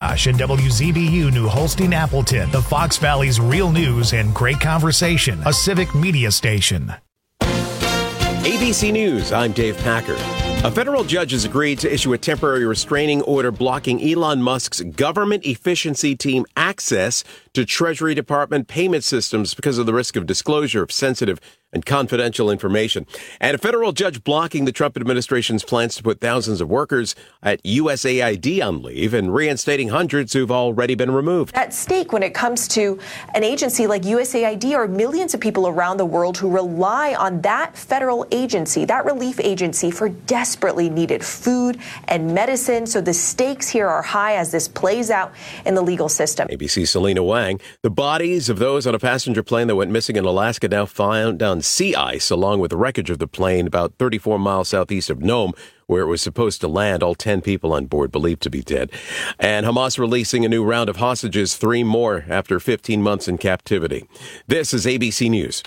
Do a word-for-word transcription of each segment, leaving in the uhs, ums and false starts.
McIntosh and W Z B U New Holstein Appleton, the Fox Valley's real news and great conversation, a civic media station. A B C News, I'm Dave Packer. A federal judge has agreed to issue a temporary restraining order blocking Elon Musk's government efficiency team access to Treasury Department payment systems because of the risk of disclosure of sensitive and confidential information. And a federal judge blocking the Trump administration's plans to put thousands of workers at U S A I D on leave and reinstating hundreds who've already been removed. At stake when it comes to an agency like U S A I D are millions of people around the world who rely on that federal agency, that relief agency, for desperately needed food and medicine. So the stakes here are high as this plays out in the legal system. A B C's Selena Wang. The bodies of those on a passenger plane that went missing in Alaska now found on sea ice, along with the wreckage of the plane about thirty-four miles southeast of Nome, where it was supposed to land. All ten people on board believed to be dead. And Hamas releasing a new round of hostages, three more after fifteen months in captivity. This is A B C News.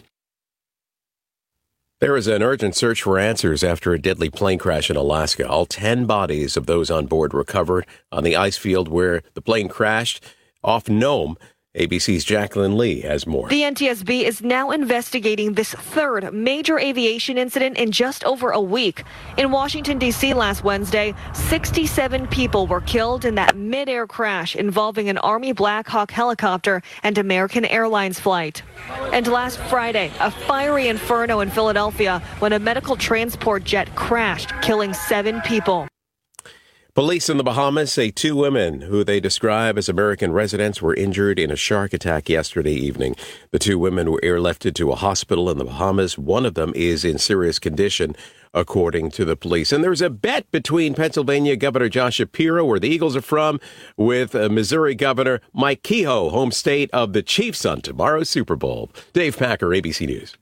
There is an urgent search for answers after a deadly plane crash in Alaska. All ten bodies of those on board recovered on the ice field where the plane crashed off Nome. A B C's Jacqueline Lee has more. The N T S B is now investigating this third major aviation incident in just over a week. In Washington, D C last Wednesday, sixty-seven people were killed in that mid-air crash involving an Army Black Hawk helicopter and American Airlines flight. And last Friday, a fiery inferno in Philadelphia when a medical transport jet crashed, killing seven people. Police in the Bahamas say two women who they describe as American residents were injured in a shark attack yesterday evening. The two women were airlifted to a hospital in the Bahamas. One of them is in serious condition, according to the police. And there's a bet between Pennsylvania Governor Josh Shapiro, where the Eagles are from, with uh, Missouri Governor Mike Kehoe, home state of the Chiefs, on tomorrow's Super Bowl. Dave Packer, A B C News.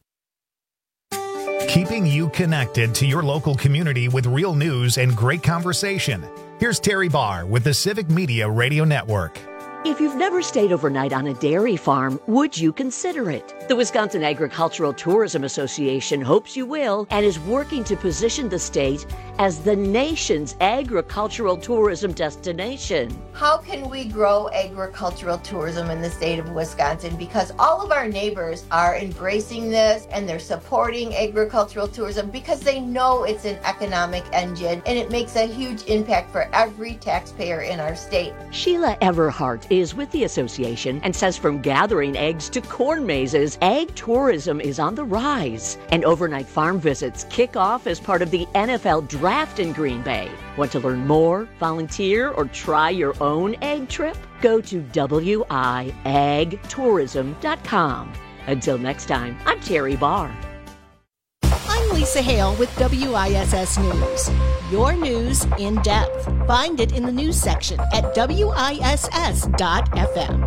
Keeping you connected to your local community with real news and great conversation. Here's Terry Barr with the Civic Media Radio Network. If you've never stayed overnight on a dairy farm, would you consider it? The Wisconsin Agricultural Tourism Association hopes you will and is working to position the state as the nation's agricultural tourism destination. How can we grow agricultural tourism in the state of Wisconsin? Because all of our neighbors are embracing this and they're supporting agricultural tourism because they know it's an economic engine and it makes a huge impact for every taxpayer in our state. Sheila Everhart is with the association and says from gathering eggs to corn mazes, ag tourism is on the rise. And overnight farm visits kick off as part of the N F L Draft in Green Bay. Want to learn more, volunteer, or try your own egg trip? Go to W I ag tourism dot com. Until next time, I'm Terry Barr. I'm Lisa Hale with W I S S News. Your news in depth. Find it in the news section at W I S S dot F M.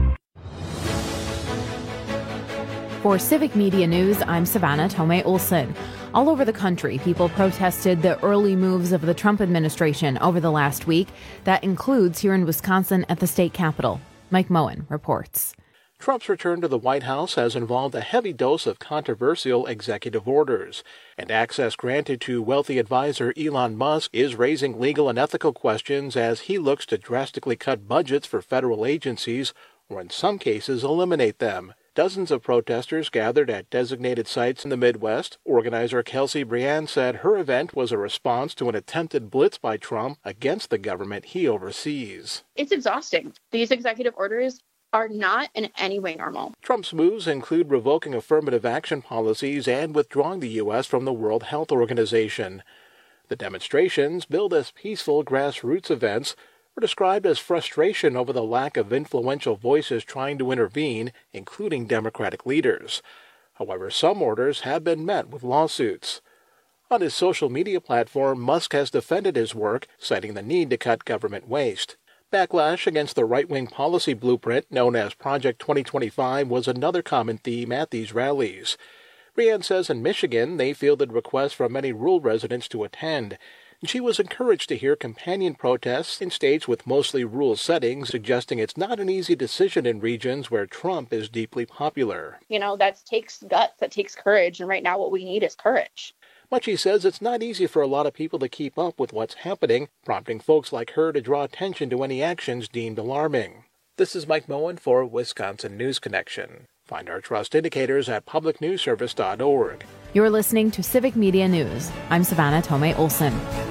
For Civic Media News, I'm Savannah Tomei Olson. All over the country, people protested the early moves of the Trump administration over the last week. That includes here in Wisconsin at the state capitol. Mike Moen reports. Trump's return to the White House has involved a heavy dose of controversial executive orders, and access granted to wealthy advisor Elon Musk is raising legal and ethical questions as he looks to drastically cut budgets for federal agencies, or in some cases eliminate them. Dozens of protesters gathered at designated sites in the Midwest. Organizer Kelsey Briand said her event was a response to an attempted blitz by Trump against the government he oversees. It's exhausting. These executive orders are not in any way normal. Trump's moves include revoking affirmative action policies and withdrawing the U S from the World Health Organization. The demonstrations, billed as peaceful grassroots events, were described as frustration over the lack of influential voices trying to intervene, including Democratic leaders. However, some orders have been met with lawsuits. On his social media platform, Musk has defended his work, citing the need to cut government waste. Backlash against the right-wing policy blueprint known as Project twenty twenty-five was another common theme at these rallies. Briand says in Michigan they fielded requests from many rural residents to attend, and she was encouraged to hear companion protests in states with mostly rural settings, suggesting it's not an easy decision in regions where Trump is deeply popular. You know, that takes guts, that takes courage, and right now what we need is courage. Mutchie says it's not easy for a lot of people to keep up with what's happening, prompting folks like her to draw attention to any actions deemed alarming. This is Mike Moen for Wisconsin News Connection. Find our trust indicators at public news service dot org. You're listening to Civic Media News. I'm Savannah Tomei Olson.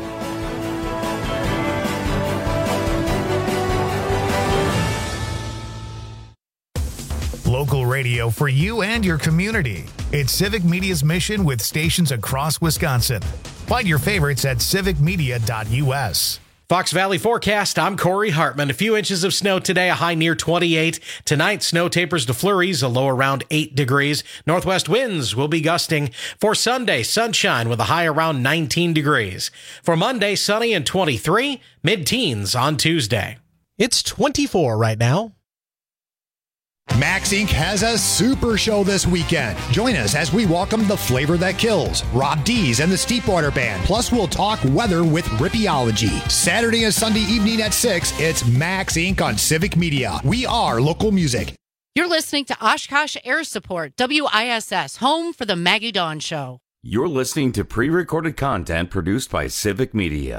Local radio for you and your community. It's Civic Media's mission with stations across Wisconsin. Find your favorites at civic media dot u s. Fox Valley forecast, I'm Corey Hartman. A few inches of snow today, a high near twenty-eight. Tonight, snow tapers to flurries, a low around eight degrees. Northwest winds will be gusting. For Sunday, sunshine with a high around nineteen degrees. For Monday, sunny and twenty-three, mid-teens on Tuesday. It's twenty-four right now. Max Incorporated has a super show this weekend. Join us as we welcome the flavor that kills, Rob Dees and the Steepwater Band. Plus, we'll talk weather with Rippeology. Saturday and Sunday evening at six, it's Max Incorporated on Civic Media. We are local music. You're listening to Oshkosh Air Support, W I S S, home for the Maggie Dawn Show. You're listening to pre-recorded content produced by Civic Media.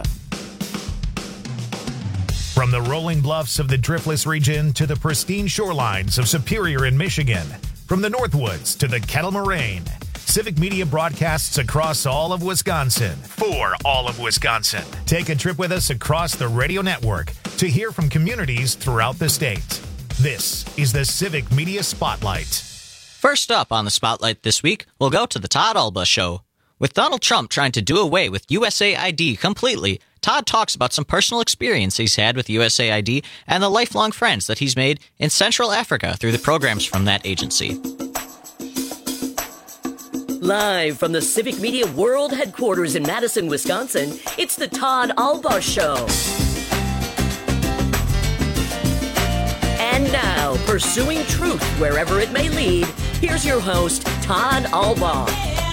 From the rolling bluffs of the Driftless region to the pristine shorelines of Superior in Michigan, from the Northwoods to the Kettle Moraine, Civic Media broadcasts across all of Wisconsin for all of Wisconsin. Take a trip with us across the radio network to hear from communities throughout the state. This is the Civic Media Spotlight. First up on the Spotlight this week, we'll go to the Todd Alba Show. With Donald Trump trying to do away with U S A I D completely, Todd talks about some personal experience he's had with U S A I D and the lifelong friends that he's made in Central Africa through the programs from that agency. Live from the Civic Media World Headquarters in Madison, Wisconsin, it's the Todd Alba Show. And now, pursuing truth wherever it may lead, here's your host, Todd Alba.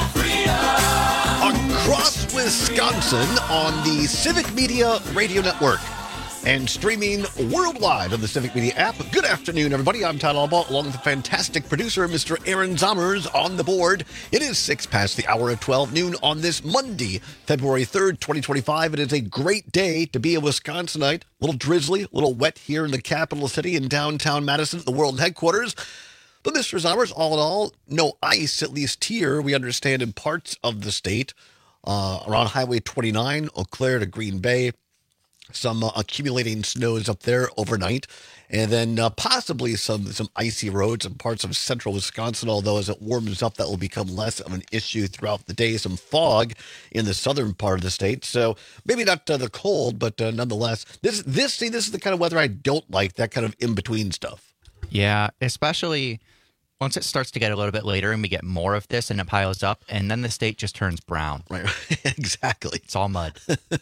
Across Wisconsin on the Civic Media Radio Network and streaming worldwide on the Civic Media app. Good afternoon, everybody. I'm Todd Alba, along with the fantastic producer, Mister Aaron Zommers, on the board. It is six past the hour of twelve noon on this Monday, February third, twenty twenty-five. It is a great day to be a Wisconsinite. A little drizzly, a little wet here in the capital city in downtown Madison, the world headquarters. But Mister Zommers, all in all, no ice, at least here, we understand, in parts of the state. Uh, around Highway twenty-nine, Eau Claire to Green Bay. Some uh, accumulating snows up there overnight. And then uh, possibly some, some icy roads in parts of central Wisconsin, although as it warms up, that will become less of an issue throughout the day. Some fog in the southern part of the state. So maybe not uh, the cold, but uh, nonetheless, this, this, see, this is the kind of weather I don't like, that kind of in-between stuff. Yeah, especially once it starts to get a little bit later and we get more of this and it piles up, and then the state just turns brown. Right, exactly. It's all mud.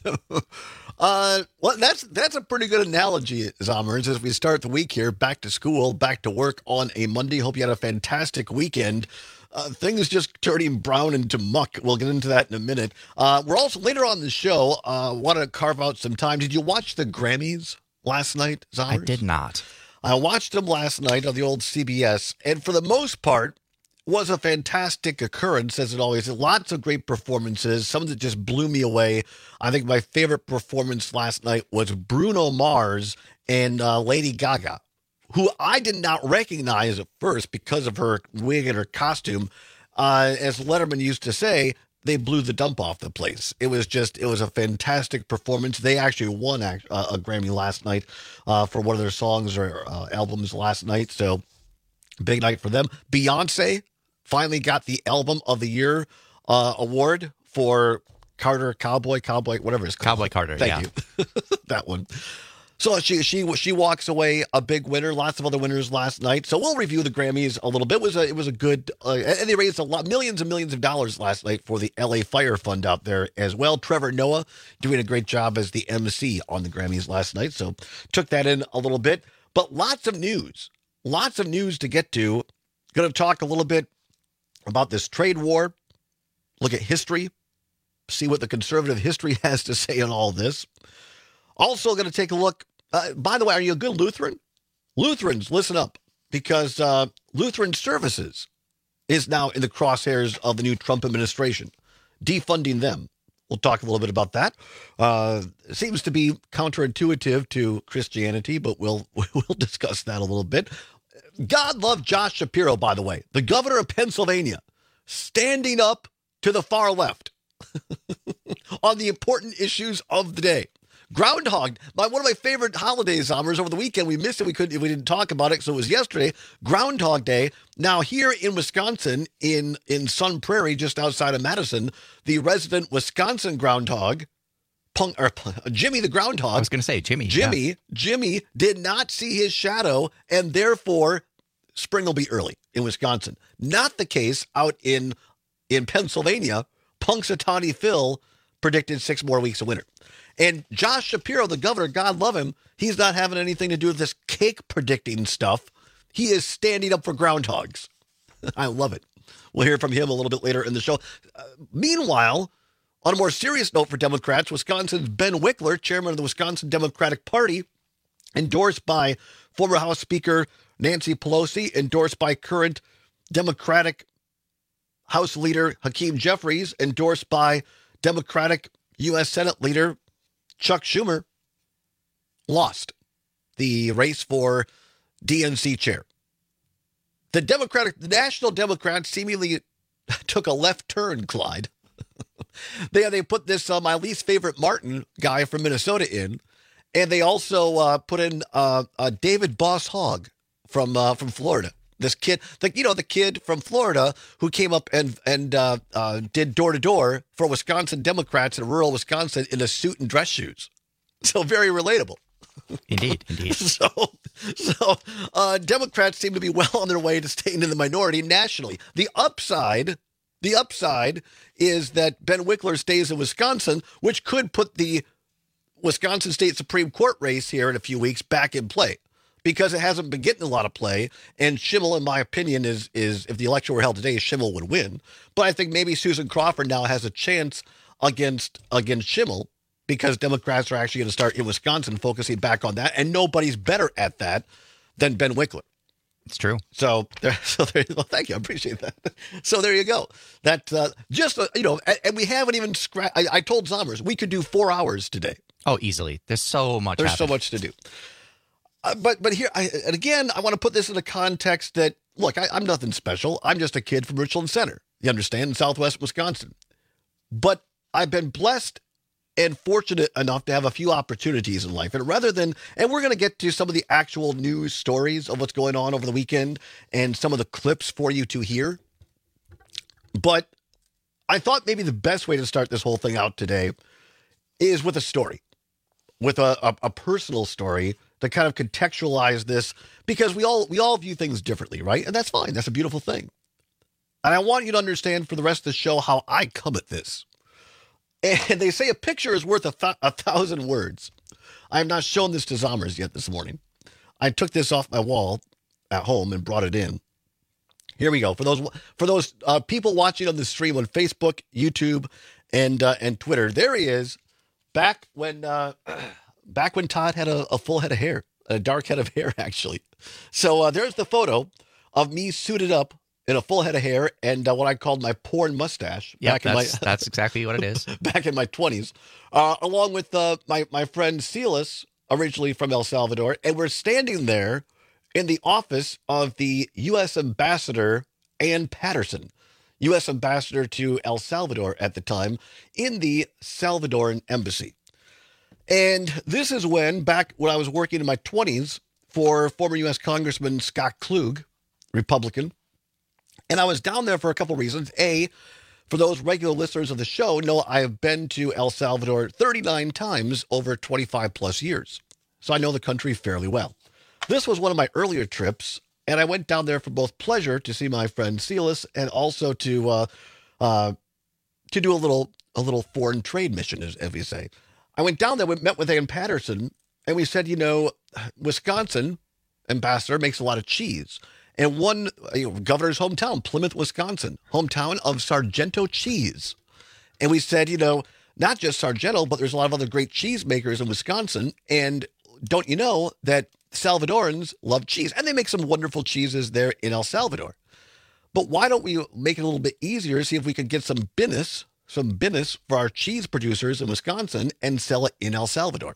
uh, well, that's that's a pretty good analogy, Zommers, as we start the week here, back to school, back to work on a Monday. Hope you had a fantastic weekend. Uh, things just turning brown into muck. We'll get into that in a minute. Uh, we're also, later on the show, uh, want to carve out some time. Did you watch the Grammys last night, Zommers? I did not. I watched them last night on the old C B S, and for the most part, was a fantastic occurrence, as it always is. Lots of great performances, some that just blew me away. I think my favorite performance last night was Bruno Mars and uh, Lady Gaga, who I did not recognize at first because of her wig and her costume. Uh, as Letterman used to say, they blew the dump off the place. It was just, it was a fantastic performance. They actually won a, a Grammy last night uh, for one of their songs or uh, albums last night. So big night for them. Beyonce finally got the Album of the Year uh, award for Carter, Cowboy, Cowboy, whatever it's called. Cowboy Carter, Thank yeah. you. That one. So she she she walks away a big winner. Lots of other winners last night. So we'll review the Grammys a little bit. It was a, it was a good, uh, and they raised a lot, millions and millions of dollars last night for the L A Fire Fund out there as well. Trevor Noah doing a great job as the M C on the Grammys last night. So took that in a little bit. But lots of news, lots of news to get to. Going to talk a little bit about this trade war. Look at history. See what the conservative history has to say on all this. Also going to take a look. Uh, by the way, are you a good Lutheran? Lutherans, listen up, because uh, Lutheran Services is now in the crosshairs of the new Trump administration. defunding them. We'll talk a little bit about that. Uh, it seems to be counterintuitive to Christianity, but we'll we'll discuss that a little bit. God love Josh Shapiro, by the way, the governor of Pennsylvania, standing up to the far left on the important issues of the day. Groundhog, my one of my favorite holidays, Zombers, over the weekend. We missed it. We couldn't. We didn't talk about it, so it was yesterday. Groundhog Day. Now here in Wisconsin, in in Sun Prairie, just outside of Madison, the resident Wisconsin groundhog, Punk, or, Jimmy the groundhog. I was going to say Jimmy. Jimmy. Yeah. Jimmy did not see his shadow, and therefore spring will be early in Wisconsin. Not the case out in in Pennsylvania. Punxsutawney Phil predicted six more weeks of winter. And Josh Shapiro, the governor, God love him, he's not having anything to do with this cake predicting stuff. He is standing up for groundhogs. I love it. We'll hear from him a little bit later in the show. Uh, meanwhile, on a more serious note for Democrats, Wisconsin's Ben Wickler, chairman of the Wisconsin Democratic Party, endorsed by former House Speaker Nancy Pelosi, endorsed by current Democratic House Leader Hakeem Jeffries, endorsed by Democratic U S Senate Leader Chuck Schumer, lost the race for D N C chair. The Democratic, the National Democrats seemingly took a left turn, Clyde. they they put this uh, my least favorite Martin guy from Minnesota in, and they also uh, put in uh, uh, David Boss Hogg from uh, from Florida. This kid, the, you know, the kid from Florida who came up and and uh, uh, did door to door for Wisconsin Democrats in rural Wisconsin in a suit and dress shoes. So very relatable. Indeed, indeed. so, so uh, Democrats seem to be well on their way to staying in the minority nationally. The upside, the upside is that Ben Wickler stays in Wisconsin, which could put the Wisconsin State Supreme Court race here in a few weeks back in play. Because it hasn't been getting a lot of play, and Schimmel, in my opinion, is is if the election were held today, Schimmel would win. But I think maybe Susan Crawford now has a chance against against Schimmel because Democrats are actually going to start in Wisconsin focusing back on that, and nobody's better at that than Ben Wickler. It's true. So, there, so there. Well, thank you. I appreciate that. So there you go. That uh, just uh, you know, and, and we haven't even scratched. I, I told Zombers we could do four hours today. Oh, easily. There's so much. There's happening. so much to do. Uh, but but here, I, and again, I want to put this in a context that, look, I, I'm nothing special. I'm just a kid from Richland Center, you understand, in southwest Wisconsin. But I've been blessed and fortunate enough to have a few opportunities in life. And rather than, and we're going to get to some of the actual news stories of what's going on over the weekend and some of the clips for you to hear. But I thought maybe the best way to start this whole thing out today is with a story, with a, a, a personal story to kind of contextualize this, because we all we all view things differently, right? And that's fine. That's a beautiful thing. And I want you to understand for the rest of the show how I come at this. And they say a picture is worth a, th- a thousand words. I have not shown this to Zombers yet this morning. I took this off my wall at home and brought it in. Here we go. For those for those uh, people watching on the stream on Facebook, YouTube, and uh, and Twitter, there he is, back when. Uh, Back when Todd had a, a full head of hair, a dark head of hair, actually. So uh, there's the photo of me suited up in a full head of hair and uh, what I called my porn mustache. Yeah, back that's, in my, that's exactly what it is. Back in my twenties, uh, along with uh, my, my friend Silas, originally from El Salvador. And we're standing there in the office of the U S Ambassador, Ann Patterson, U S Ambassador to El Salvador at the time, in the Salvadoran embassy. And this is when, back when I was working in my twenties for former U S Congressman Scott Klug, Republican, and I was down there for a couple reasons. A, for those regular listeners of the show, know I have been to El Salvador thirty-nine times over twenty-five plus years. So I know the country fairly well. This was one of my earlier trips, and I went down there for both pleasure to see my friend Silas and also to uh, uh, to do a little a little foreign trade mission, as, as we say. I went down there, we met with Ann Patterson, and we said, you know, Wisconsin, ambassador, makes a lot of cheese. And one, you know, governor's hometown, Plymouth, Wisconsin, hometown of Sargento cheese. And we said, you know, not just Sargento, but there's a lot of other great cheese makers in Wisconsin. And don't you know that Salvadorans love cheese? And they make some wonderful cheeses there in El Salvador. But why don't we make it a little bit easier, see if we could get some business, some business for our cheese producers in Wisconsin and sell it in El Salvador.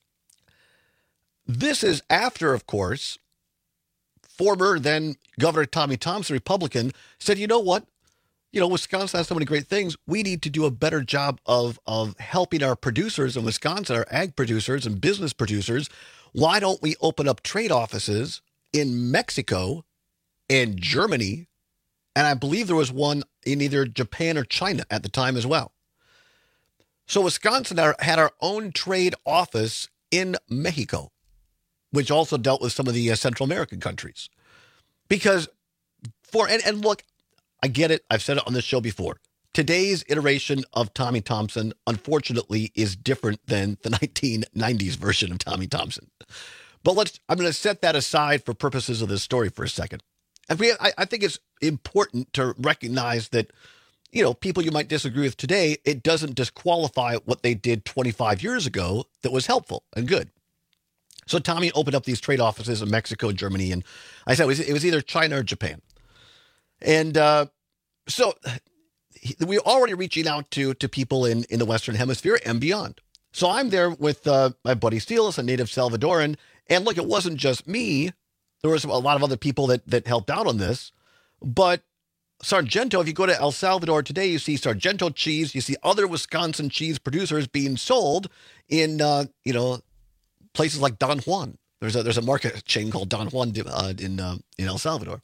This is after, of course, former then Governor Tommy Thompson, Republican, said, you know what? You know, Wisconsin has so many great things. We need to do a better job of, of helping our producers in Wisconsin, our ag producers and business producers. Why don't we open up trade offices in Mexico and Germany? And I believe there was one in either Japan or China at the time as well. So Wisconsin had our own trade office in Mexico, which also dealt with some of the uh, Central American countries. Because for, and, and look, I get it. I've said it on this show before. Today's iteration of Tommy Thompson, unfortunately, is different than the nineteen nineties version of Tommy Thompson. But let's, I'm going to set that aside for purposes of this story for a second. And we, I, I think it's important to recognize that, you know, people you might disagree with today, it doesn't disqualify what they did twenty-five years ago that was helpful and good. So Tommy opened up these trade offices in Mexico, Germany, and I said it was, it was either China or Japan. And uh, so we're already reaching out to to people in, in the Western Hemisphere and beyond. So I'm there with uh, my buddy Steelis, a native Salvadoran. And look, it wasn't just me. There was a lot of other people that, that helped out on this. But Sargento, if you go to El Salvador today, you see Sargento cheese. You see other Wisconsin cheese producers being sold in, uh, you know, places like Don Juan. There's a there's a market chain called Don Juan uh, in uh, in El Salvador.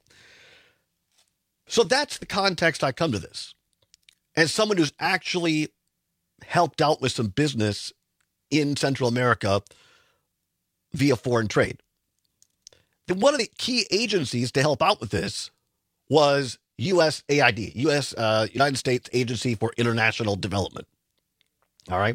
So that's the context I come to this. As someone who's actually helped out with some business in Central America via foreign trade. Then one of the key agencies to help out with this was U S A I D, U S Uh, United States Agency for International Development. All right.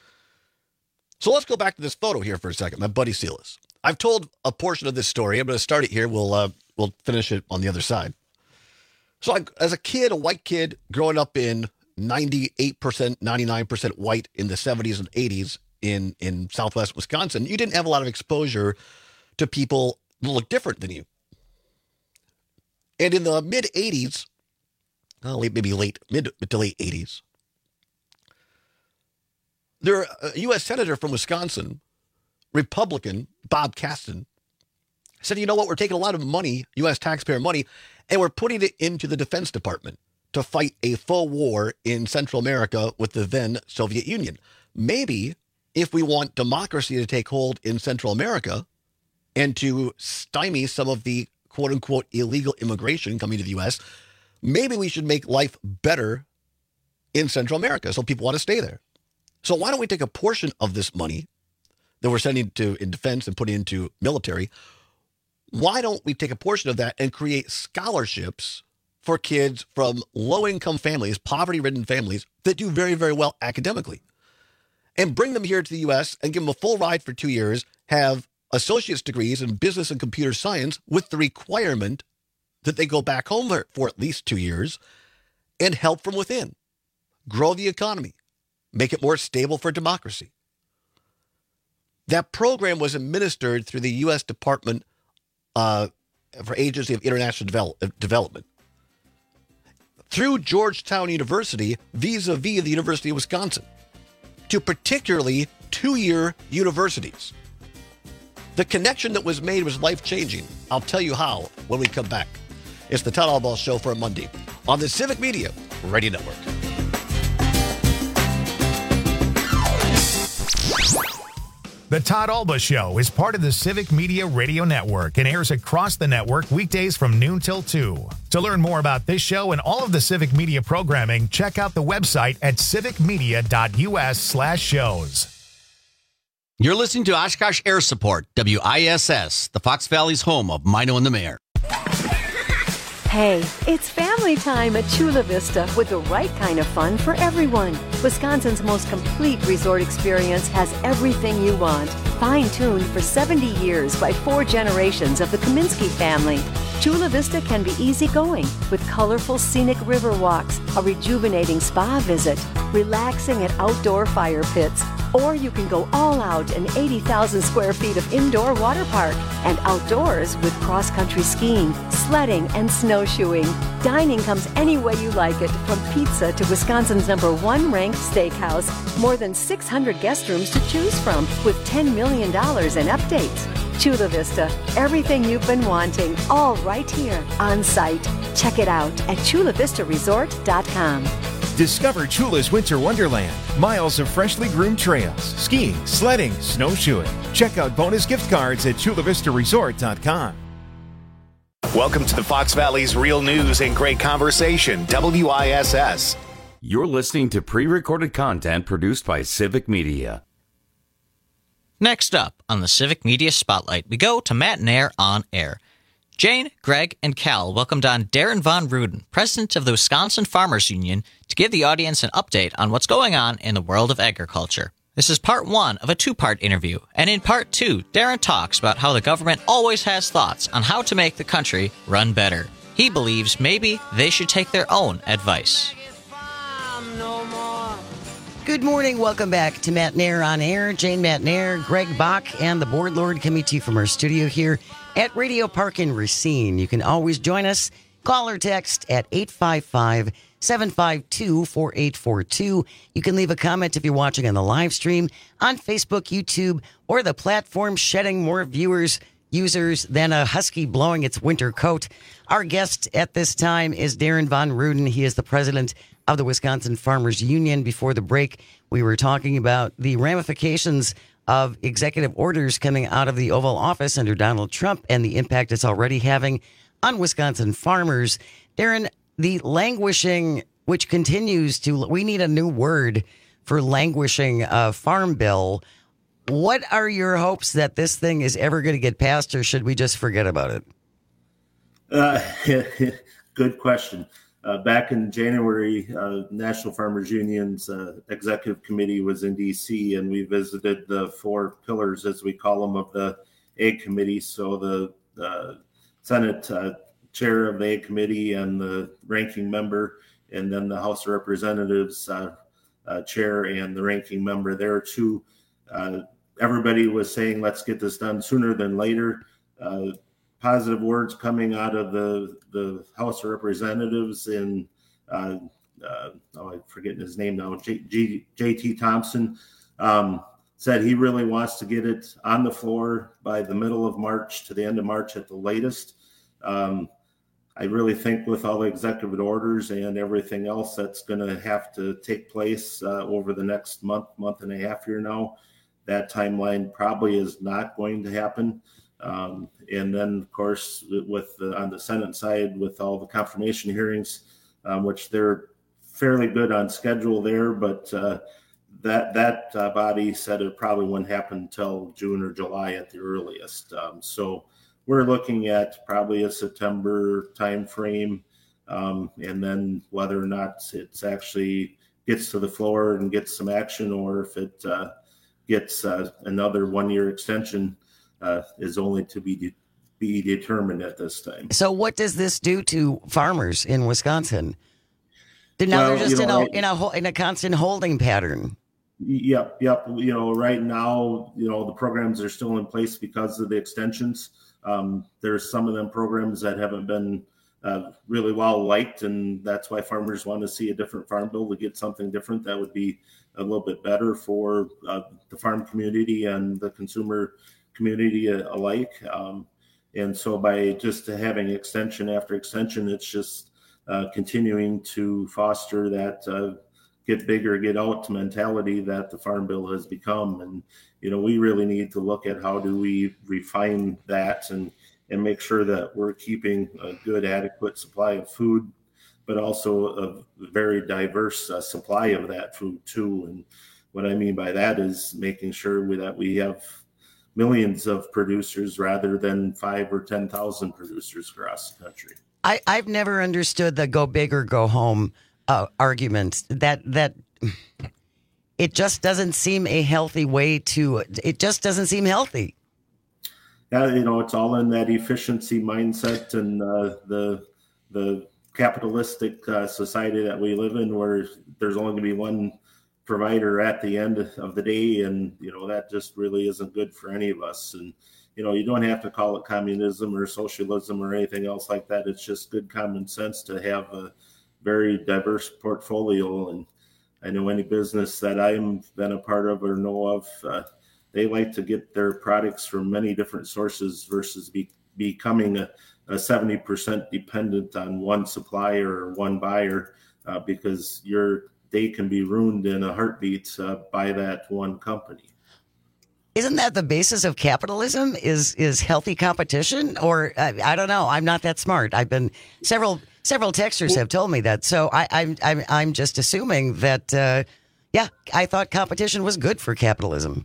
So let's go back to this photo here for a second. My buddy Steelis. I've told a portion of this story. I'm going to start it here. We'll uh, we'll finish it on the other side. So I, as a kid, a white kid growing up in ninety-eight percent, ninety-nine percent white in the seventies and eighties in, in Southwest Wisconsin, you didn't have a lot of exposure to people who look different than you. And in the mid-eighties, well, maybe late, mid to late eighties, there, a U S senator from Wisconsin, Republican, Bob Caston, said, you know what, we're taking a lot of money, U S taxpayer money, and we're putting it into the Defense Department to fight a faux war in Central America with the then Soviet Union. Maybe if we want democracy to take hold in Central America and to stymie some of the quote-unquote illegal immigration coming to the U S, maybe we should make life better in Central America so people want to stay there. So why don't we take a portion of this money that we're sending to in defense and putting into military? Why don't we take a portion of that and create scholarships for kids from low-income families, poverty-ridden families that do very, very well academically, and bring them here to the U S and give them a full ride for two years, have associate's degrees in business and computer science with the requirement that they go back home for, for at least two years and help from within, grow the economy, make it more stable for democracy. That program was administered through the U S Department uh, for Agency of International Devel- Development through Georgetown University vis-a-vis the University of Wisconsin to particularly two-year universities. The connection that was made was life-changing. I'll tell you how when we come back. It's the Todd Albaugh Show for a Monday on the Civic Media Radio Network. The Todd Albaugh Show is part of the Civic Media Radio Network and airs across the network weekdays from noon till two. To learn more about this show and all of the Civic Media programming, check out the website at civicmedia.us slash shows. You're listening to Oshkosh Air Support, W I S S, the Fox Valley's home of Mino and the Mayor. Hey, it's family time at Chula Vista with the right kind of fun for everyone. Wisconsin's most complete resort experience has everything you want. Fine-tuned for seventy years by four generations of the Kaminsky family. Chula Vista can be easygoing with colorful scenic river walks, a rejuvenating spa visit, relaxing at outdoor fire pits, Or you can go all out in eighty thousand square feet of indoor water park and outdoors with cross-country skiing, sledding, and snowshoeing. Dining comes any way you like it, from pizza to Wisconsin's number one ranked steakhouse. More than six hundred guest rooms to choose from with ten million dollars in updates. Chula Vista, everything you've been wanting, all right here on site. Check it out at chula vista resort dot com. Discover Chula's Winter Wonderland. Miles of freshly groomed trails, skiing, sledding, snowshoeing. Check out bonus gift cards at chula vista resort dot com. Welcome to the Fox Valley's Real News and Great Conversation, W I S S. You're listening to pre-recorded content produced by Civic Media. Next up on the Civic Media Spotlight, we go to Matt Nair on air. Jane, Greg, and Cal welcomed on Darren Von Ruden, president of the Wisconsin Farmers Union, to give the audience an update on what's going on in the world of agriculture. This is part one of a two-part interview, and in part two, Darren talks about how the government always has thoughts on how to make the country run better. He believes maybe they should take their own advice. Good morning. Welcome back to Matt Nair on Air. Jane Matt Nair, Greg Bach, and the Board Lord coming to you from our studio here at Radio Park in Racine. You can always join us. Call or text at eight five five, seven five two, four eight four two. You can leave a comment if you're watching on the live stream on Facebook, YouTube, or the platform shedding more viewers, users than a husky blowing its winter coat. Our guest at this time is Darren Von Ruden. He is the president of the Wisconsin Farmers Union. Before the break, we were talking about the ramifications of executive orders coming out of the Oval Office under Donald Trump and the impact it's already having on Wisconsin farmers. Darren, the languishing, which continues to, we need a new word for languishing uh, farm bill. What are your hopes that this thing is ever going to get passed, or should we just forget about it? Uh, good question. Uh, back in January, uh, National Farmers Union's uh, executive committee was in D C, and we visited the four pillars, as we call them, of the Ag Committee. So the uh, Senate uh, chair of the Ag Committee and the ranking member, and then the House of Representatives uh, uh, chair and the ranking member there too. Uh, everybody was saying, let's get this done sooner than later. Uh, positive words coming out of the, the House of Representatives in, uh, uh, oh, I'm forgetting his name now, J, G, J T Thompson, um, said he really wants to get it on the floor by the middle of March to the end of March at the latest. Um, I really think with all the executive orders and everything else that's going to have to take place uh, over the next month, month and a half here now, that timeline probably is not going to happen. Um, and then, of course, with the, on the Senate side, with all the confirmation hearings, um, which they're fairly good on schedule there, but uh, that that uh, body said it probably wouldn't happen until June or July at the earliest. Um, so we're looking at probably a September timeframe, um, and then whether or not it's actually gets to the floor and gets some action, or if it uh, gets uh, another one-year extension. Uh, is only to be de- be determined at this time. So, what does this do to farmers in Wisconsin? Now well, they're just you know, in a in a in a constant holding pattern. Yep, yep. You know, right now, you know, the programs are still in place because of the extensions. Um, there's some of them programs that haven't been uh, really well liked, and that's why farmers want to see a different farm bill to get something different that would be a little bit better for uh, the farm community and the consumer community alike. Um, and so by just having extension after extension, it's just uh, continuing to foster that uh, get bigger, get out mentality that the Farm Bill has become. And, you know, we really need to look at how do we refine that and, and make sure that we're keeping a good, adequate supply of food, but also a very diverse uh, supply of that food too. And what I mean by that is making sure we, that we have millions of producers rather than five or ten thousand producers across the country. I, I've never understood the go big or go home uh, argument. That that it just doesn't seem a healthy way to. It just doesn't seem healthy. Yeah, you know, it's all in that efficiency mindset and uh, the the capitalistic uh, society that we live in, where there's only going to be one provider at the end of the day. And, you know, that just really isn't good for any of us. And, you know, you don't have to call it communism or socialism or anything else like that. It's just good common sense to have a very diverse portfolio. And I know any business that I've been a part of or know of, uh, they like to get their products from many different sources versus be, becoming a, a seventy percent dependent on one supplier or one buyer, uh, because your day can be ruined in a heartbeat uh, by that one company. Isn't that the basis of capitalism? Is is healthy competition? Or uh, I don't know. I'm not that smart. I've been several several texters have told me that. So I, I'm I'm I'm just assuming that. Uh, yeah, I thought competition was good for capitalism.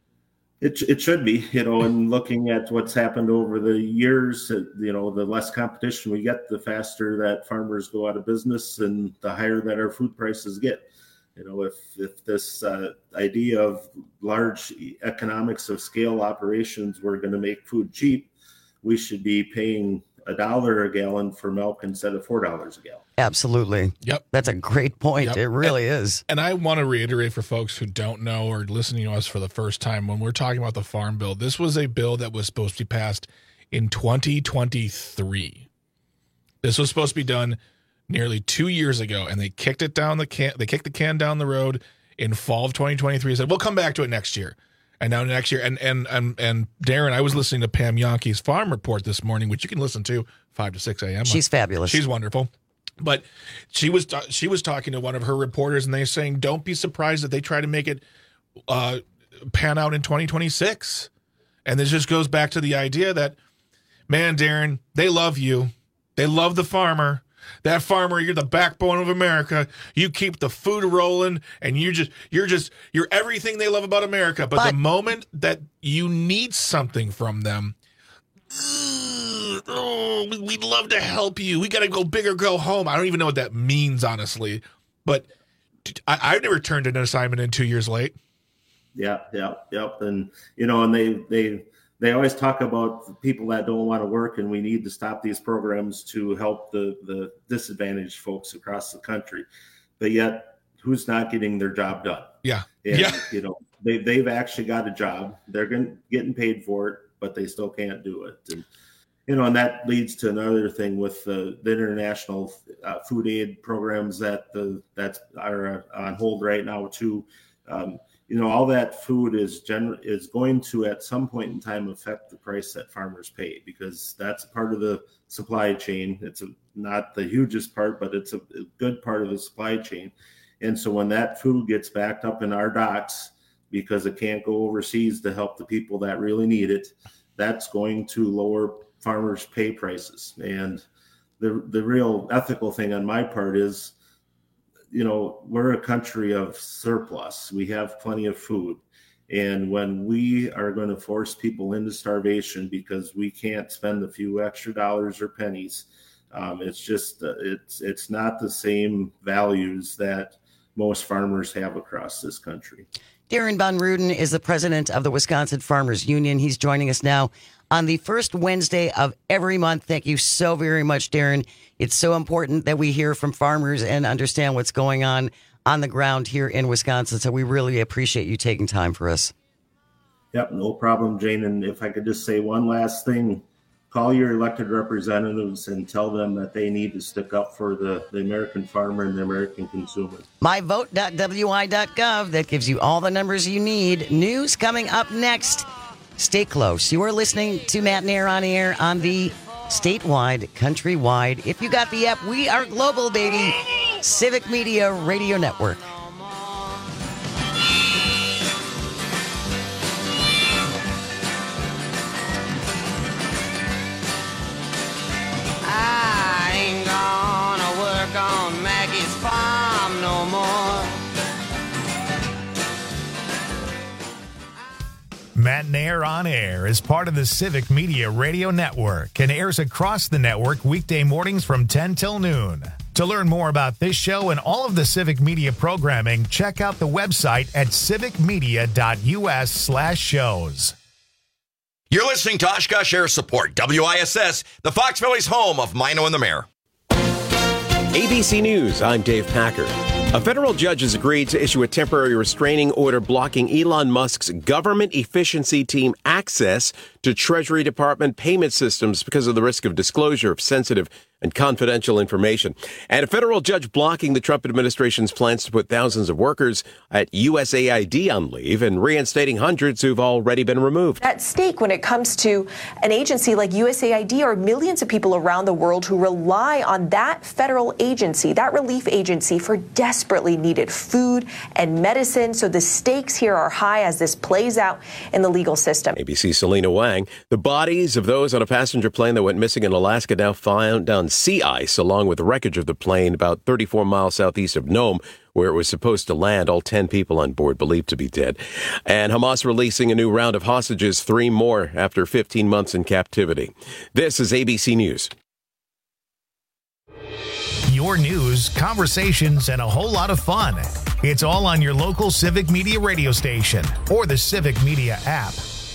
It it should be, you know, and looking at what's happened over the years, you know, the less competition we get, the faster that farmers go out of business and the higher that our food prices get. You know, if if this uh, idea of large economics of scale operations were going to make food cheap, we should be paying a dollar a gallon for milk instead of four dollars a gallon. Absolutely. Yep. That's a great point. Yep. It really and, is. And I want to reiterate for folks who don't know or listening to us for the first time, when we're talking about the Farm Bill, this was a bill that was supposed to be passed in twenty twenty-three. This was supposed to be done nearly two years ago, and they kicked it down the can. They kicked the can down the road in fall of twenty twenty-three. Said we'll come back to it next year, and now next year. And and and and Darren, I was listening to Pam Yonke's Farm Report this morning, which you can listen to five to six a.m. She's fabulous. She's wonderful. But she was she was talking to one of her reporters, and they're saying, "Don't be surprised that they try to make it uh, pan out in twenty twenty-six." And this just goes back to the idea that, man, Darren, they love you. They love the farmer. That farmer, you're the backbone of America. You keep the food rolling, and you just, you're just, you're everything they love about America. But, but the moment that you need something from them, oh, we'd love to help you. We got to go big or go home. I don't even know what that means, honestly. But I, I've never turned in an assignment in two years late. Yeah, yeah, yep. And, you know, and they, they, They always talk about people that don't want to work, and we need to stop these programs to help the, the disadvantaged folks across the country. But yet, who's not getting their job done? Yeah. And, yeah. you know, they, they've actually got a job. They're getting, getting paid for it, but they still can't do it. And, you know, and that leads to another thing with the, the international uh, food aid programs that the that are on hold right now, too. Um, You know, all that food is gen- is going to at some point in time affect the price that farmers pay, because that's part of the supply chain. It's a, not the hugest part, but it's a, a good part of the supply chain. And so when that food gets backed up in our docks because it can't go overseas to help the people that really need it, that's going to lower farmers' pay prices. And the the real ethical thing on my part is, you know, we're a country of surplus. We have plenty of food. And when we are going to force people into starvation because we can't spend a few extra dollars or pennies, um, it's just, uh, it's it's not the same values that most farmers have across this country. Darren Von Ruden is the president of the Wisconsin Farmers Union. He's joining us now on the first Wednesday of every month. Thank you so very much, Darren. It's so important that we hear from farmers and understand what's going on on the ground here in Wisconsin. So we really appreciate you taking time for us. Yep, no problem, Jane. And if I could just say one last thing, call your elected representatives and tell them that they need to stick up for the, the American farmer and the American consumer. my vote dot w i dot gov. That gives you all the numbers you need. News coming up next. Stay close. You are listening to Matt and Air on Air on the statewide, countrywide. If you got the app, we are global, baby. Civic Media Radio Network. I ain't gonna work on Maggie's farm no more. Matt and Air on Air is part of the Civic Media Radio Network and airs across the network weekday mornings from ten till noon. To learn more about this show and all of the Civic Media programming, check out the website at civicmedia.us slash shows. You're listening to Oshkosh Air Support, W I S S, the Fox Valley's home of Mino and the Mayor. A B C News, I'm Dave Packer. A federal judge has agreed to issue a temporary restraining order blocking Elon Musk's government efficiency team access to Treasury Department payment systems because of the risk of disclosure of sensitive and confidential information. And a federal judge blocking the Trump administration's plans to put thousands of workers at U S A I D on leave and reinstating hundreds who've already been removed. At stake when it comes to an agency like U S A I D are millions of people around the world who rely on that federal agency, that relief agency, for desperately needed food and medicine. So the stakes here are high as this plays out in the legal system. A B C's Selena Wang. The bodies of those on a passenger plane that went missing in Alaska now found on sea ice, along with the wreckage of the plane about thirty-four miles southeast of Nome, where it was supposed to land. All ten people on board believed to be dead. And Hamas releasing a new round of hostages, three more after fifteen months in captivity. This is A B C News. Your news, conversations, and a whole lot of fun. It's all on your local Civic Media radio station or the Civic Media app.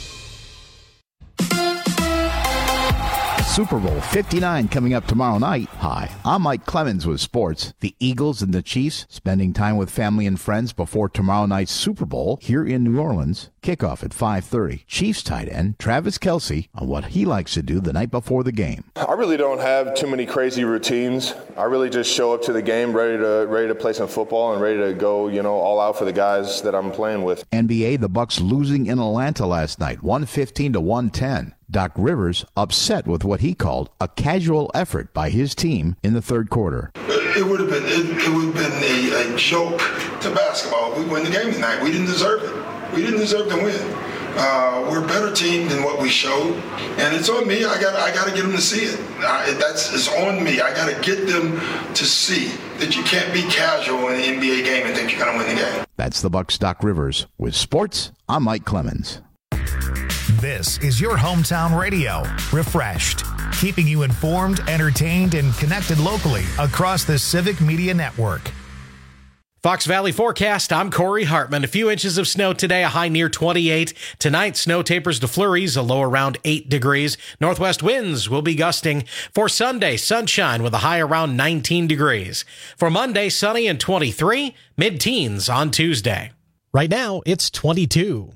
Super Bowl fifty-nine coming up tomorrow night. Hi, I'm Mike Clemens with sports. The Eagles and the Chiefs spending time with family and friends before tomorrow night's Super Bowl here in New Orleans. Kickoff at five thirty. Chiefs tight end Travis Kelce on what he likes to do the night before the game. I really don't have too many crazy routines. I really just show up to the game ready to ready to play some football and ready to go, you know, all out for the guys that I'm playing with. N B A, the Bucks losing in Atlanta last night, one fifteen to one ten. Doc Rivers upset with what he called a casual effort by his team in the third quarter. It would have been it, it would have been a, a joke to basketball. We win the game tonight. We didn't deserve it. We didn't deserve to win. Uh, we're a better team than what we showed, and it's on me. I got I got to get them to see it. I, that's it's on me. I got to get them to see that you can't be casual in the N B A game and think you're going to win the game. That's the Bucks' Doc Rivers. With sports, I'm Mike Clemens. This is your hometown radio, refreshed, keeping you informed, entertained, and connected locally across the Civic Media Network. Fox Valley forecast, I'm Corey Hartman. A few inches of snow today, a high near twenty-eight. Tonight, snow tapers to flurries, a low around eight degrees. Northwest winds will be gusting. For Sunday, sunshine with a high around nineteen degrees. For Monday, sunny and twenty-three, mid-teens on Tuesday. Right now, it's twenty-two.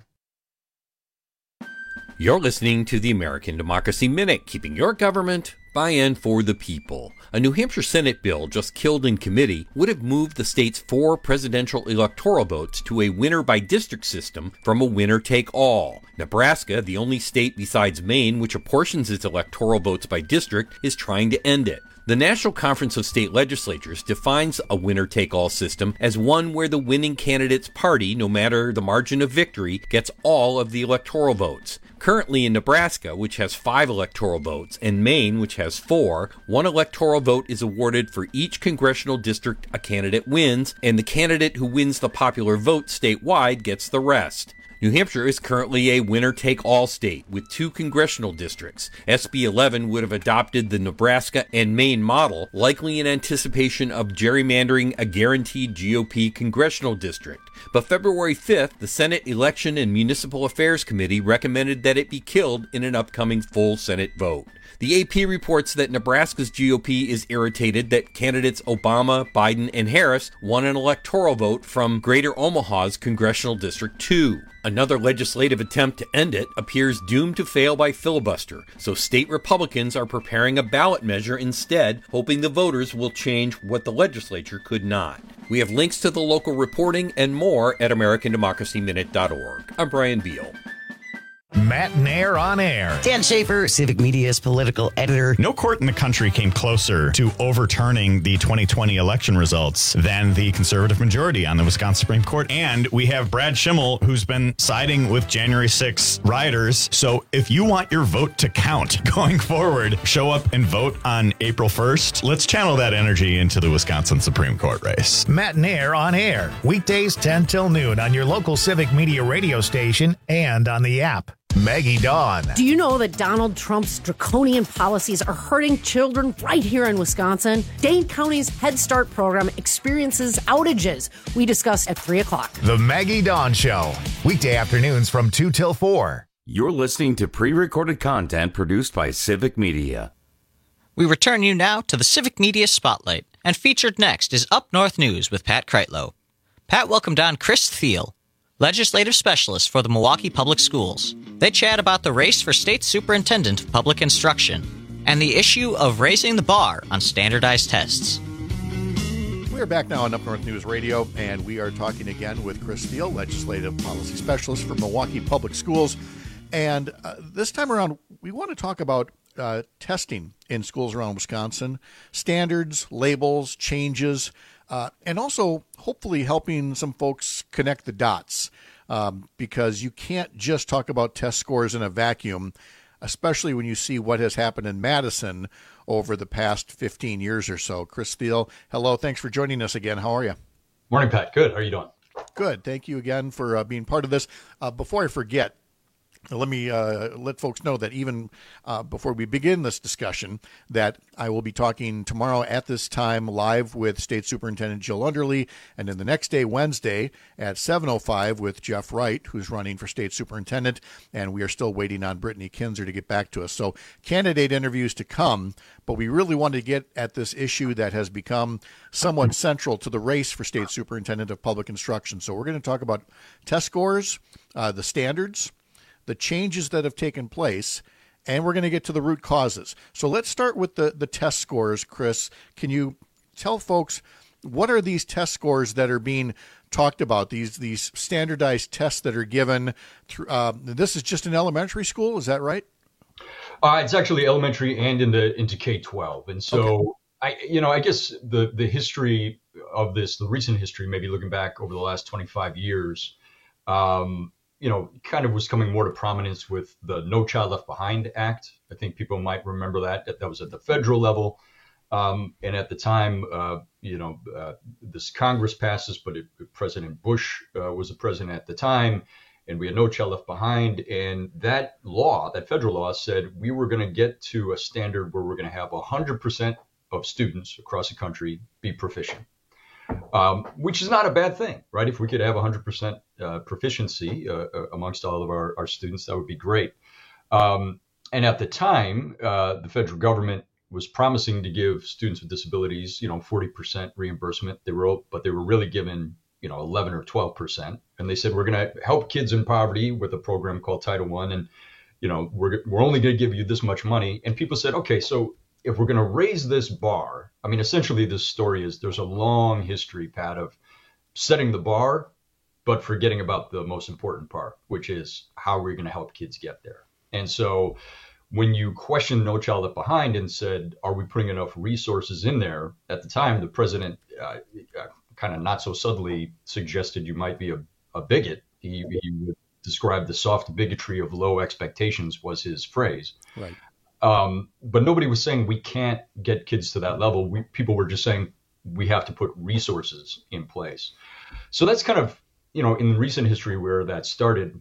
You're listening to the American Democracy Minute, keeping your government by and for the people. A New Hampshire Senate bill just killed in committee would have moved the state's four presidential electoral votes to a winner-by-district system from a winner-take-all. Nebraska, the only state besides Maine which apportions its electoral votes by district, is trying to end it. The National Conference of State Legislatures defines a winner-take-all system as one where the winning candidate's party, no matter the margin of victory, gets all of the electoral votes. Currently in Nebraska, which has five electoral votes, and Maine, which has four, one electoral vote is awarded for each congressional district a candidate wins, and the candidate who wins the popular vote statewide gets the rest. New Hampshire is currently a winner-take-all state with two congressional districts. S B eleven would have adopted the Nebraska and Maine model, likely in anticipation of gerrymandering a guaranteed G O P congressional district. But February fifth, the Senate Election and Municipal Affairs Committee recommended that it be killed in an upcoming full Senate vote. The A P reports that Nebraska's G O P is irritated that candidates Obama, Biden, and Harris won an electoral vote from Greater Omaha's Congressional District two. Another legislative attempt to end it appears doomed to fail by filibuster, so state Republicans are preparing a ballot measure instead, hoping the voters will change what the legislature could not. We have links to the local reporting and more at American Democracy Minute dot org. I'm Brian Beal. Matt Nair on air. Dan Schaefer, Civic Media's political editor. No court in the country came closer to overturning the twenty twenty election results than the conservative majority on the Wisconsin Supreme Court. And we have Brad Schimmel, who's been siding with January sixth rioters. So if you want your vote to count going forward, show up and vote on April first. Let's channel that energy into the Wisconsin Supreme Court race. Matt Nair on air. Weekdays ten till noon on your local Civic Media radio station and on the app. Maggie Dawn. Do you know that Donald Trump's draconian policies are hurting children right here in Wisconsin? Dane County's Head Start program experiences outages. We discuss at three o'clock. The Maggie Dawn Show. Weekday afternoons from two till four. You're listening to pre-recorded content produced by Civic Media. We return you now to the Civic Media Spotlight. And featured next is Up North News with Pat Kreitlow. Pat welcomed on Chris Thiel, legislative specialist for the Milwaukee Public Schools. They chat about the race for state superintendent of public instruction and the issue of raising the bar on standardized tests. We are back now on Up North News Radio, and we are talking again with Chris Thiel, legislative policy specialist for Milwaukee Public Schools. And uh, this time around, we want to talk about uh, testing in schools around Wisconsin, standards, labels, changes, uh, and also hopefully helping some folks connect the dots, um, because you can't just talk about test scores in a vacuum, especially when you see what has happened in Madison over the past fifteen years or so. Chris Thiel, hello. Thanks for joining us again. How are you? Morning, Pat. Good. How are you doing? Good. Thank you again for uh, being part of this. Uh, before I forget, let me uh, let folks know that even uh, before we begin this discussion, that I will be talking tomorrow at this time live with State Superintendent Jill Underly, and then the next day, Wednesday, at seven oh five with Jeff Wright, who's running for State Superintendent, and we are still waiting on Brittany Kinzer to get back to us. So candidate interviews to come, but we really want to get at this issue that has become somewhat central to the race for State Superintendent of Public Instruction. So we're going to talk about test scores, uh, the standards, the changes that have taken place, and we're going to get to the root causes. So let's start with the, the test scores. Chris, can you tell folks what are these test scores that are being talked about, these these standardized tests that are given? Through, uh, this is just an elementary school, is that right? Uh, it's actually elementary and into into K twelve. And so, okay. I you know, I guess the, the history of this, the recent history, maybe looking back over the last twenty-five years, um, you know, kind of was coming more to prominence with the No Child Left Behind Act. I think people might remember that. That was at the federal level. Um, and at the time, uh, you know, uh, this Congress passes, but it, President Bush uh, was the president at the time, and we had No Child Left Behind. And that law, that federal law, said we were going to get to a standard where we're going to have one hundred percent of students across the country be proficient. Um, which is not a bad thing, right? If we could have one hundred percent uh, proficiency uh, amongst all of our, our students, that would be great. Um, and at the time, uh, the federal government was promising to give students with disabilities, you know, forty percent reimbursement. They were, but they were really given, you know, eleven or twelve percent. And they said, we're going to help kids in poverty with a program called Title One. And, you know, we're, we're only going to give you this much money. And people said, okay, so if we're going to raise this bar, I mean, essentially this story is there's a long history, Pat, of setting the bar, but forgetting about the most important part, which is how we're going to help kids get there. And so when you questioned No Child Left Behind and said, are we putting enough resources in there? At the time, the president uh, uh, kind of not so subtly suggested you might be a, a bigot. He, he would describe the soft bigotry of low expectations was his phrase. Right. Um, but nobody was saying we can't get kids to that level. We, people were just saying we have to put resources in place. So that's kind of, you know, in recent history where that started.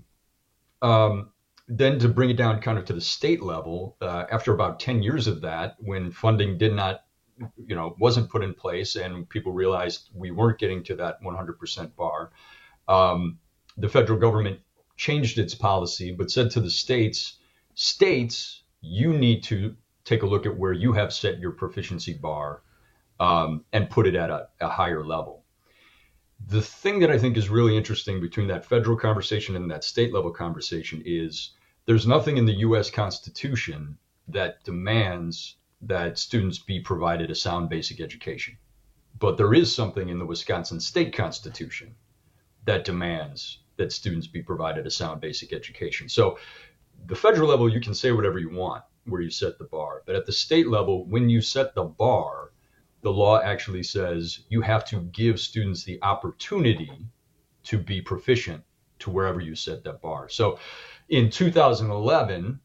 Um, then to bring it down kind of to the state level, uh, after about ten years of that, when funding did not, you know, wasn't put in place and people realized we weren't getting to that one hundred percent bar, um, the federal government changed its policy, but said to the states, states, you need to take a look at where you have set your proficiency bar um, and put it at a, a higher level. The thing that I think is really interesting between that federal conversation and that state level conversation is there's nothing in the U S Constitution that demands that students be provided a sound basic education. But there is something in the Wisconsin State Constitution that demands that students be provided a sound basic education. So the federal level, you can say whatever you want where you set the bar. But at the state level, when you set the bar, the law actually says you have to give students the opportunity to be proficient to wherever you set that bar. So in two thousand eleven,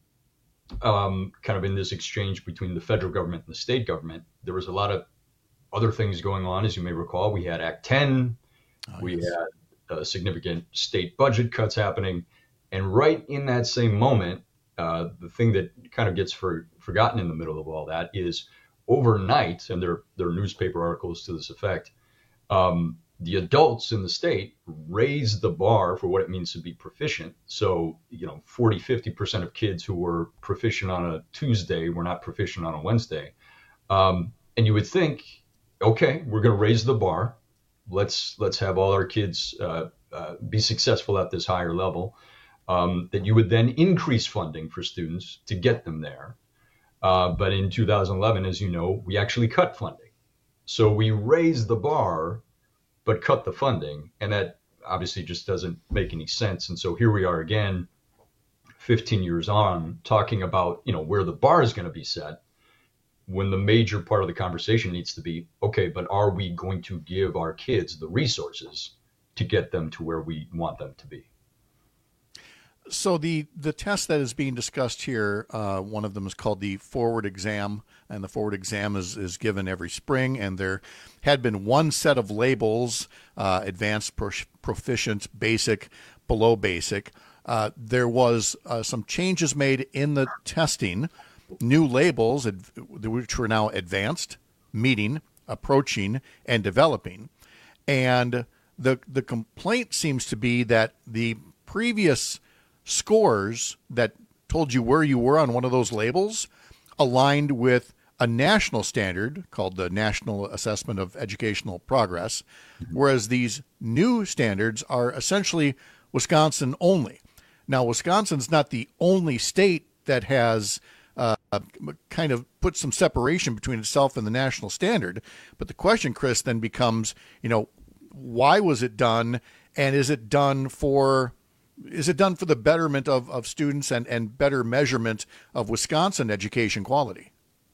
um, kind of in this exchange between the federal government and the state government, there was a lot of other things going on. As you may recall, we had Act ten, oh, we yes. had uh, significant state budget cuts happening. And right in that same moment, uh, the thing that kind of gets for, forgotten in the middle of all that is overnight, and there, there are newspaper articles to this effect, um, the adults in the state raised the bar for what it means to be proficient. So, you know, forty, fifty percent of kids who were proficient on a Tuesday were not proficient on a Wednesday. Um, and you would think okay, we're going to raise the bar. Let's let's have all our kids uh, uh, be successful at this higher level. Um, that you would then increase funding for students to get them there. Uh, but in two thousand eleven, as you know, we actually cut funding. So we raised the bar, but cut the funding. And that obviously just doesn't make any sense. And so here we are again, fifteen years on, talking about, you know, where the bar is going to be set, when the major part of the conversation needs to be, okay, but are we going to give our kids the resources to get them to where we want them to be? So the, the test that is being discussed here, uh, one of them is called the Forward Exam, and the Forward Exam is, is given every spring, and there had been one set of labels, uh, advanced, pro- proficient, basic, below basic. Uh, there was uh, some changes made in the testing, new labels, which were now advanced, meeting, approaching, and developing. And the the complaint seems to be that the previous scores that told you where you were on one of those labels aligned with a national standard called the National Assessment of Educational Progress, whereas these new standards are essentially Wisconsin only. Now, Wisconsin's not the only state that has uh, kind of put some separation between itself and the national standard. But the question, Chris, then becomes, you know, why was it done, and is it done for Is it done for the betterment of, of students and, and better measurement of Wisconsin education quality?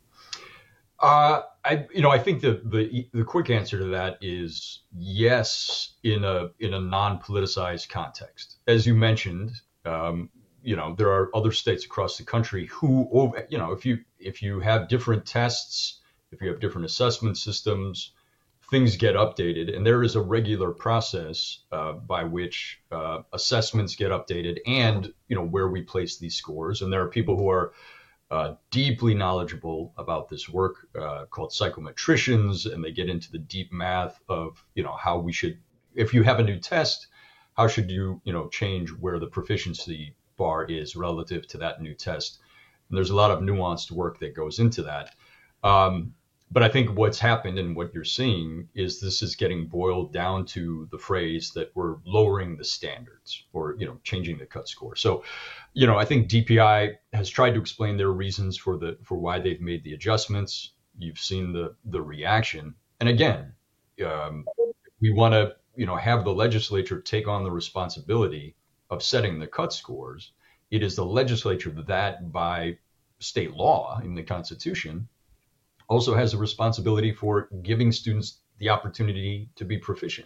Uh, I, you know, I think the, the the quick answer to that is yes, in a in a non-politicized context. As you mentioned, um, you know, there are other states across the country who, you know, if you if you have different tests, if you have different assessment systems, things get updated, and there is a regular process uh, by which uh, assessments get updated, and you know where we place these scores. And there are people who are uh, deeply knowledgeable about this work, uh, called psychometricians, and they get into the deep math of you know how we should, if you have a new test, how should you you know change where the proficiency bar is relative to that new test. And there's a lot of nuanced work that goes into that. Um, But I think what's happened and what you're seeing is this is getting boiled down to the phrase that we're lowering the standards, or, you know, changing the cut score. So, you know, I think D P I has tried to explain their reasons for the for why they've made the adjustments. You've seen the the reaction. And again, um, we want to, you know, have the legislature take on the responsibility of setting the cut scores. It is the legislature that, by state law in the Constitution, also has a responsibility for giving students the opportunity to be proficient.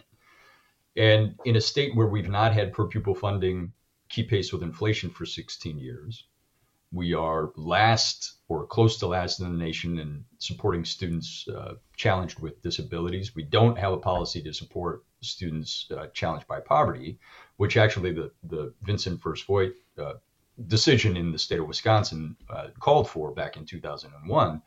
And in a state where we've not had per pupil funding keep pace with inflation for sixteen years, we are last or close to last in the nation in supporting students uh, challenged with disabilities. We don't have a policy to support students uh, challenged by poverty, which actually the, the Vincent First Voigt uh, decision in the state of Wisconsin uh, called for back in two thousand one.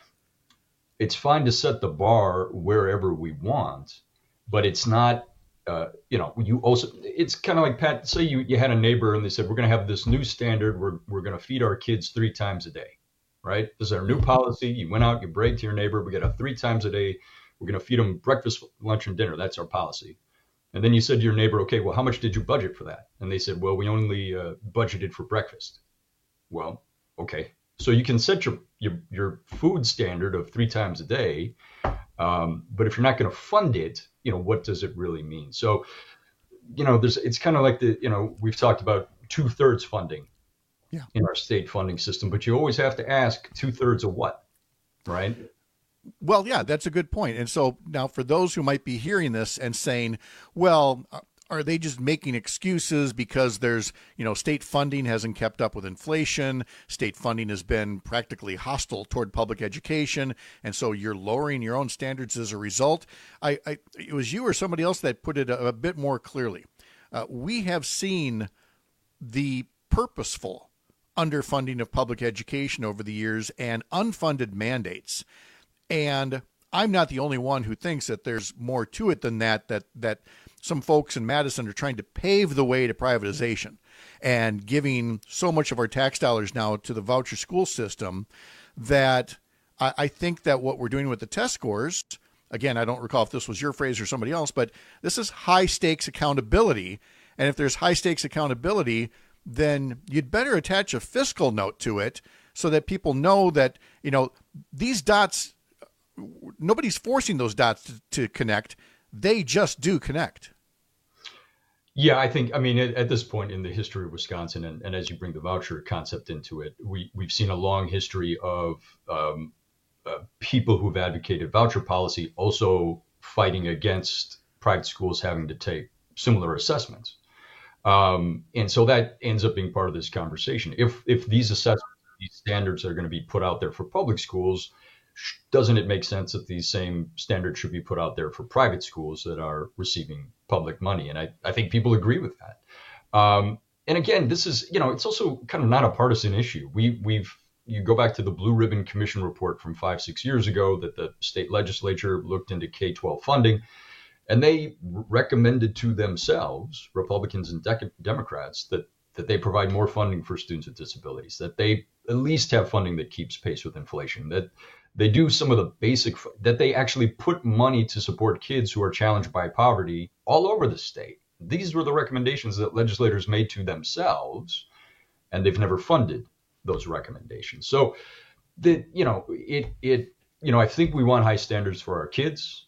It's fine to set the bar wherever we want, but it's not, uh, you know, you also, it's kind of like, Pat, say you, you had a neighbor and they said, we're going to have this new standard. We're, we're going to feed our kids three times a day, right? This is our new policy. You went out, you bragged to your neighbor, we're going to have three times a day. We're going to feed them breakfast, lunch, and dinner. That's our policy. And then you said to your neighbor, okay, well, how much did you budget for that? And they said, well, we only uh, budgeted for breakfast. Well, okay. So you can set your, your your food standard of three times a day, um, but if you're not going to fund it, you know, what does it really mean? So, you know, there's it's kind of like the, you know, we've talked about two thirds funding yeah. in our state funding system, but you always have to ask two thirds of what, right? Well, yeah, that's a good point. And so now for those who might be hearing this and saying, well, are they just making excuses because there's, you know, state funding hasn't kept up with inflation, state funding has been practically hostile toward public education, and so you're lowering your own standards as a result? I, I it was you or somebody else that put it a, a bit more clearly. Uh, we have seen the purposeful underfunding of public education over the years and unfunded mandates. And I'm not the only one who thinks that there's more to it than that, that, that some folks in Madison are trying to pave the way to privatization and giving so much of our tax dollars now to the voucher school system that I, I think that what we're doing with the test scores again, I don't recall if this was your phrase or somebody else, but this is high stakes accountability. And if there's high stakes accountability, then you'd better attach a fiscal note to it so that people know that, you know, these dots, nobody's forcing those dots to, to connect. They just do connect. Yeah, I think, I mean, at, at this point in the history of Wisconsin, and, and as you bring the voucher concept into it, we, we've seen a long history of um, uh, people who've advocated voucher policy also fighting against private schools having to take similar assessments. Um, and so that ends up being part of this conversation. If if these assessments, these standards are going to be put out there for public schools, doesn't it make sense that these same standards should be put out there for private schools that are receiving public money? And I, I think people agree with that. Um, and again, this is, you know, it's also kind of not a partisan issue. We, we've, you go back to the Blue Ribbon Commission report from five, six years ago that the state legislature looked into K twelve funding, and they recommended to themselves, Republicans and de- Democrats, that that they provide more funding for students with disabilities, that they at least have funding that keeps pace with inflation, that they do some of the basic, that they actually put money to support kids who are challenged by poverty all over the state. These were the recommendations that legislators made to themselves, and they've never funded those recommendations. So, the you know, it it you know, I think we want high standards for our kids,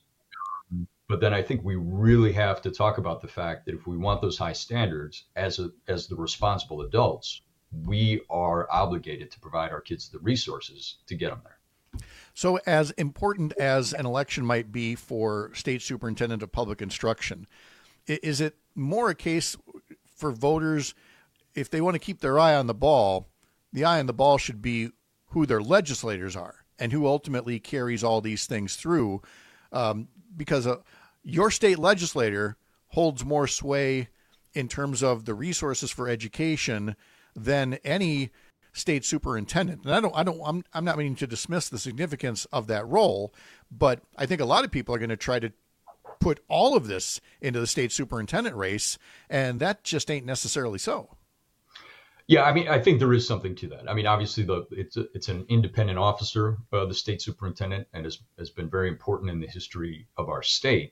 but then I think we really have to talk about the fact that if we want those high standards as a, as the responsible adults, we are obligated to provide our kids the resources to get them there. So as important as an election might be for state superintendent of public instruction, is it more a case for voters, if they want to keep their eye on the ball, the eye on the ball should be who their legislators are and who ultimately carries all these things through? Um, because uh, your state legislator holds more sway in terms of the resources for education than any state superintendent. And I don't, I don't, I'm, I'm not meaning to dismiss the significance of that role, but I think a lot of people are going to try to put all of this into the state superintendent race, and that just ain't necessarily so. Yeah, I mean, I think there is something to that. I mean, obviously, the it's a, it's an independent officer, uh, the state superintendent, and has, has been very important in the history of our state.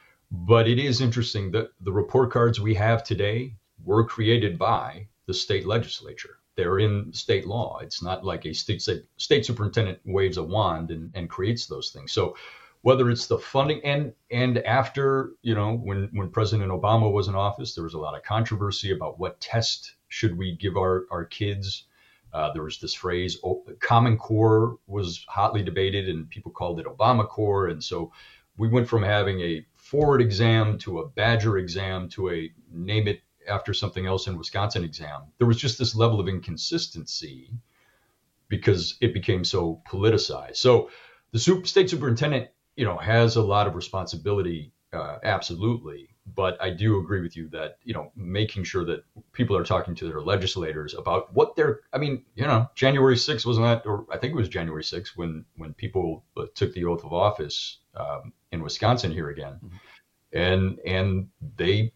But it is interesting that the report cards we have today were created by the state legislature. They're in state law. It's not like a state state, state superintendent waves a wand and, and creates those things. So whether it's the funding and and after, you know, when, when President Obama was in office, there was a lot of controversy about what test should we give our, our kids. Uh, there was this phrase, oh, Common Core was hotly debated and people called it Obama Core. And so we went from having a Ford exam to a Badger exam to a name it after something else in Wisconsin exam. There was just this level of inconsistency because it became so politicized. So the super, state superintendent, you know, has a lot of responsibility, uh, absolutely. But I do agree with you that, you know, making sure that people are talking to their legislators about what they're, I mean, you know, January sixth wasn't that, or I think it was January sixth when, when people took the oath of office um, in Wisconsin here again. Mm-hmm. And, and they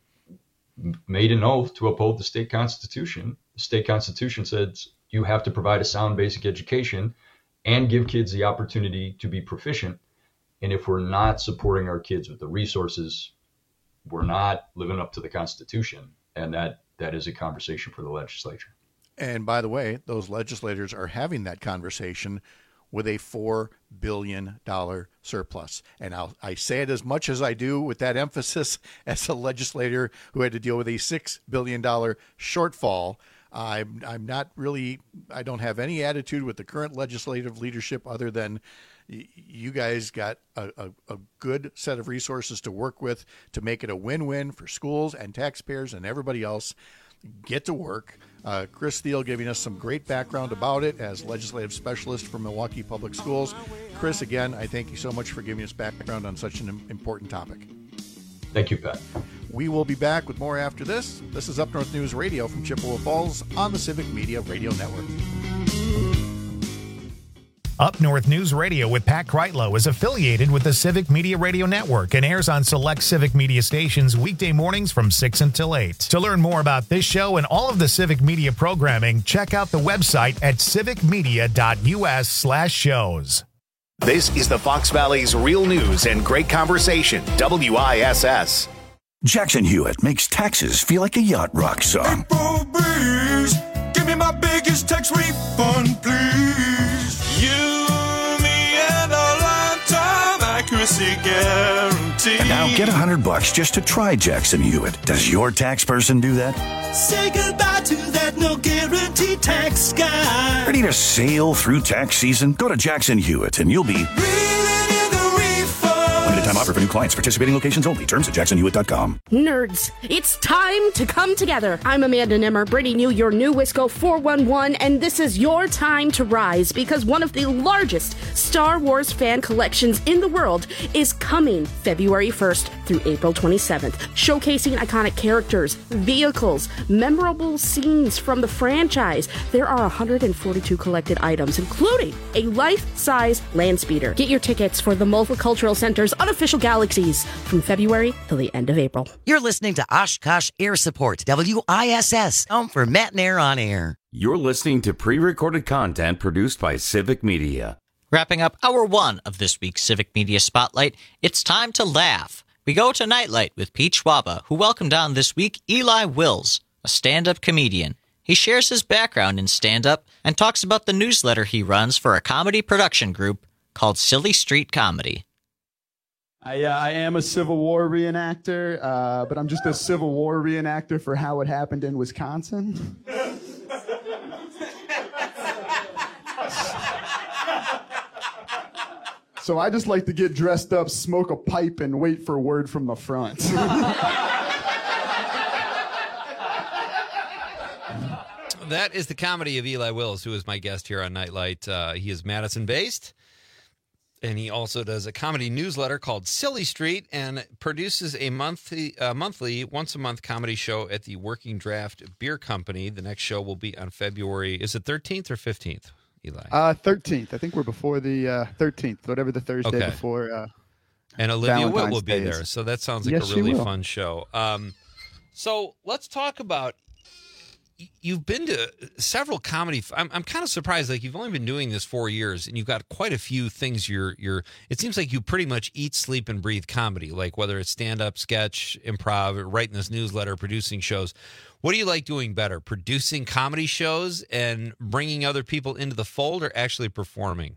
made an oath to uphold the state constitution. The state constitution says you have to provide a sound basic education and give kids the opportunity to be proficient. And if we're not supporting our kids with the resources, we're not living up to the Constitution. And that that is a conversation for the legislature. And by the way, those legislators are having that conversation with a four billion dollars surplus. And I'll, I say it as much as I do with that emphasis as a legislator who had to deal with a six billion dollars shortfall. I'm, I'm not really, I don't have any attitude with the current legislative leadership other than you guys got a, a, a good set of resources to work with to make it a win-win for schools and taxpayers and everybody else. Get to work. Uh, Chris Thiel giving us some great background about it as legislative specialist for Milwaukee Public Schools. Chris, again, I thank you so much for giving us background on such an important topic. Thank you, Pat. We will be back with more after this. This is Up North News Radio from Chippewa Falls on the Civic Media Radio Network. Up North News Radio with Pat Kreitlow is affiliated with the Civic Media Radio Network and airs on select Civic Media stations weekday mornings from six until eight. To learn more about this show and all of the Civic Media programming, check out the website at civicmedia.us slash shows. This is the Fox Valley's Real News and Great Conversation, W I S S. Jackson Hewitt makes taxes feel like a yacht rock song. April breeze, give me my biggest tax refund, please. You, me, and a lifetime accuracy guarantee. And now get a hundred bucks just to try Jackson Hewitt. Does your tax person do that? Say goodbye to that no guarantee tax guy. Ready to sail through tax season? Go to Jackson Hewitt and you'll be limited time offer for new clients. Participating locations only. Terms at jackson hewitt dot com. Nerds, it's time to come together. I'm Amanda Nimmer, bringing you your new Wisco four one one, and this is your time to rise because one of the largest Star Wars fan collections in the world is coming February first through April twenty-seventh, showcasing iconic characters, vehicles, memorable scenes from the franchise. There are one hundred forty-two collected items, including a life-size land speeder. Get your tickets for the Multicultural Center's unofficial galaxies from February till the end of April. You're listening to Oshkosh Air Support, W I S S, home for Matt Nair on Air. You're listening to pre-recorded content produced by Civic Media. Wrapping up hour one of this week's Civic Media Spotlight, it's time to laugh. We go to Nightlight with Pete Schwaba, who welcomed on this week Eli Wills, a stand-up comedian. He shares his background in stand-up and talks about the newsletter he runs for a comedy production group called Silly Street Comedy. I, uh, I am a Civil War reenactor, uh, but I'm just a Civil War reenactor for how it happened in Wisconsin. So I just like to get dressed up, smoke a pipe, and wait for word from the front. That is the comedy of Eli Wills, who is my guest here on Nightlight. Uh, he is Madison-based, and he also does a comedy newsletter called Silly Street and produces a monthly, uh, monthly once-a-month comedy show at the Working Draft Beer Company. The next show will be on February, is it thirteenth or fifteenth, Eli? Uh, thirteenth. I think we're before the uh, thirteenth, whatever the Thursday Okay. before. Uh, And Olivia Witt Valentine's will be Day there, is. so that sounds like Yes, a she really will. fun show. Um, so let's talk about, y- you've been to several comedy, f- I'm, I'm kind of surprised, like you've only been doing this four years and you've got quite a few things you're, you're, it seems like you pretty much eat, sleep, and breathe comedy, like whether it's stand-up, sketch, improv, writing this newsletter, producing shows. What do you like doing better, producing comedy shows and bringing other people into the fold, or actually performing?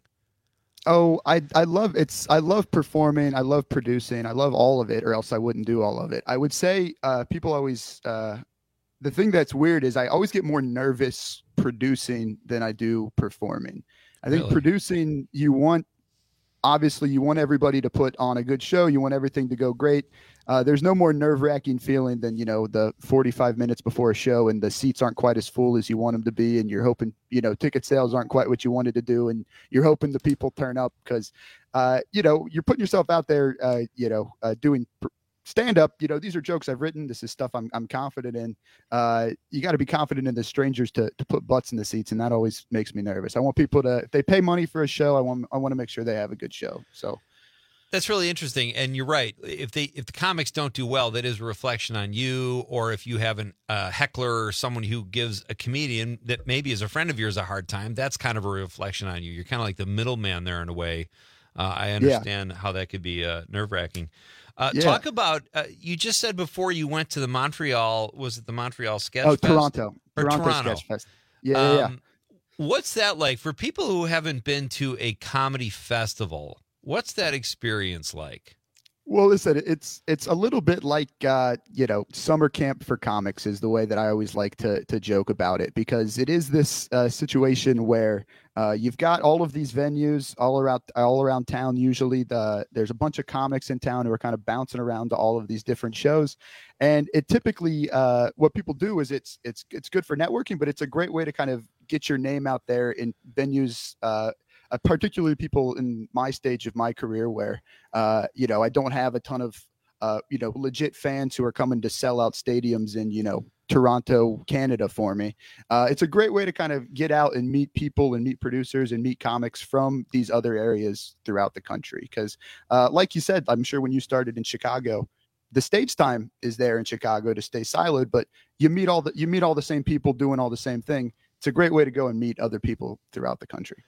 Oh, I I love it's I love performing, I love producing, I love all of it, or else I wouldn't do all of it. I would say uh, people always uh, the thing that's weird is I always get more nervous producing than I do performing. I think Really? producing, you want obviously you want everybody to put on a good show, you want everything to go great. Uh, there's no more nerve-wracking feeling than, you know, the forty-five minutes before a show and the seats aren't quite as full as you want them to be, and you're hoping, you know, ticket sales aren't quite what you wanted to do, and you're hoping the people turn up because, uh, you know, you're putting yourself out there, uh, you know, uh, doing pr- stand-up. You know, these are jokes I've written. This is stuff I'm I'm confident in. Uh, you got to be confident in the strangers to to put butts in the seats, and that always makes me nervous. I want people to, if they pay money for a show, I want I want to make sure they have a good show. So. That's really interesting, and you're right. If they if the comics don't do well, that is a reflection on you. Or if you have a uh, heckler or someone who gives a comedian that maybe is a friend of yours a hard time, that's kind of a reflection on you. You're kind of like the middleman there in a way. Uh, I understand how that could be uh, nerve wracking. Uh, Yeah. Talk about uh, you just said before you went to the Montreal. Was it the Montreal Sketch Oh, Fest? Toronto. Or Toronto Toronto. Sketch Fest. Yeah, yeah, yeah. Um, What's that like for people who haven't been to a comedy festival? What's that experience like? Well, listen, it's it's a little bit like uh, you know, summer camp for comics is the way that I always like to to joke about it, because it is this uh, situation where uh, you've got all of these venues all around all around town. Usually, the there's a bunch of comics in town who are kind of bouncing around to all of these different shows, and it typically uh, what people do is it's it's it's good for networking, but it's a great way to kind of get your name out there in venues. Uh, Uh, particularly people in my stage of my career where, uh, you know, I don't have a ton of, uh, you know, legit fans who are coming to sell out stadiums in, you know, Toronto, Canada for me. Uh, it's a great way to kind of get out and meet people and meet producers and meet comics from these other areas throughout the country. Because uh, like you said, I'm sure when you started in Chicago, the stage time is there in Chicago to stay siloed, but you meet all the, you meet all the same people doing all the same thing. It's a great way to go and meet other people throughout the country.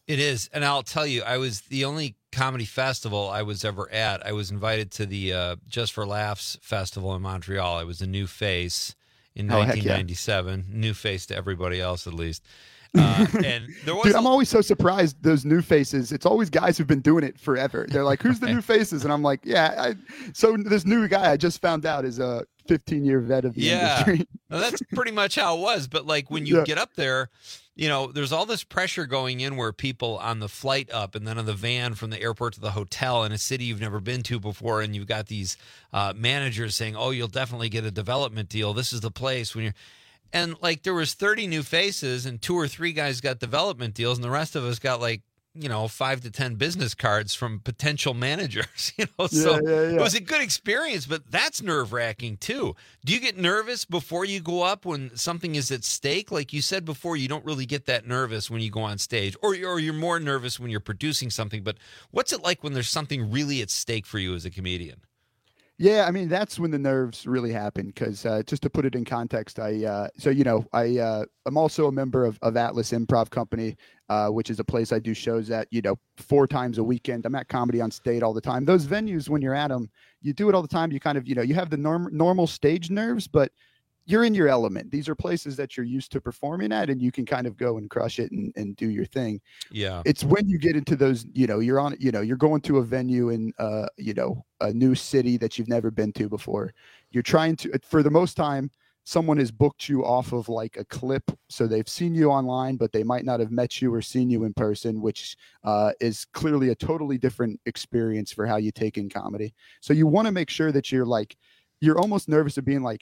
It is. And I'll tell you, I was the only comedy festival I was ever at. I was invited to the uh, Just for Laughs festival in Montreal. I was a new face in Oh, heck nineteen ninety-seven. yeah. New face to everybody else, at least. Uh, and there was Dude, a- I'm always so surprised. Those new faces. It's always guys who've been doing it forever. They're like, "Who's the new faces?" And I'm like, "Yeah." I, so this new guy I just found out is a fifteen year vet of the yeah, industry. Well, that's pretty much how it was. But like when you Yeah. get up there, you know, there's all this pressure going in where people on the flight up and then on the van from the airport to the hotel in a city you've never been to before, and you've got these uh, managers saying, "Oh, you'll definitely get a development deal. This is the place." When you're And like there was thirty new faces and two or three guys got development deals and the rest of us got like, you know, five to ten business cards from potential managers, you know, so Yeah, yeah, yeah. it was a good experience, but that's nerve wracking too. Do you get nervous before you go up when something is at stake? Like you said before, you don't really get that nervous when you go on stage, or, or you're more nervous when you're producing something, but what's it like when there's something really at stake for you as a comedian? Yeah, I mean that's when the nerves really happen. Because uh, just to put it in context, I uh, so you know I uh, I'm also a member of, of Atlas Improv Company, uh, which is a place I do shows at. You know, four times a weekend. I'm at Comedy on State all the time. Those venues, when you're at them, you do it all the time. You kind of you know you have the norm, normal stage nerves, but you're in your element. These are places that you're used to performing at, and you can kind of go and crush it and, and do your thing. Yeah. It's when you get into those, you know, you're on, you know, you're going to a venue in, uh, you know, a new city that you've never been to before. You're trying to, for the most time, someone has booked you off of like a clip. So they've seen you online, but they might not have met you or seen you in person, which uh, is clearly a totally different experience for how you take in comedy. So you want to make sure that you're like, you're almost nervous of being like,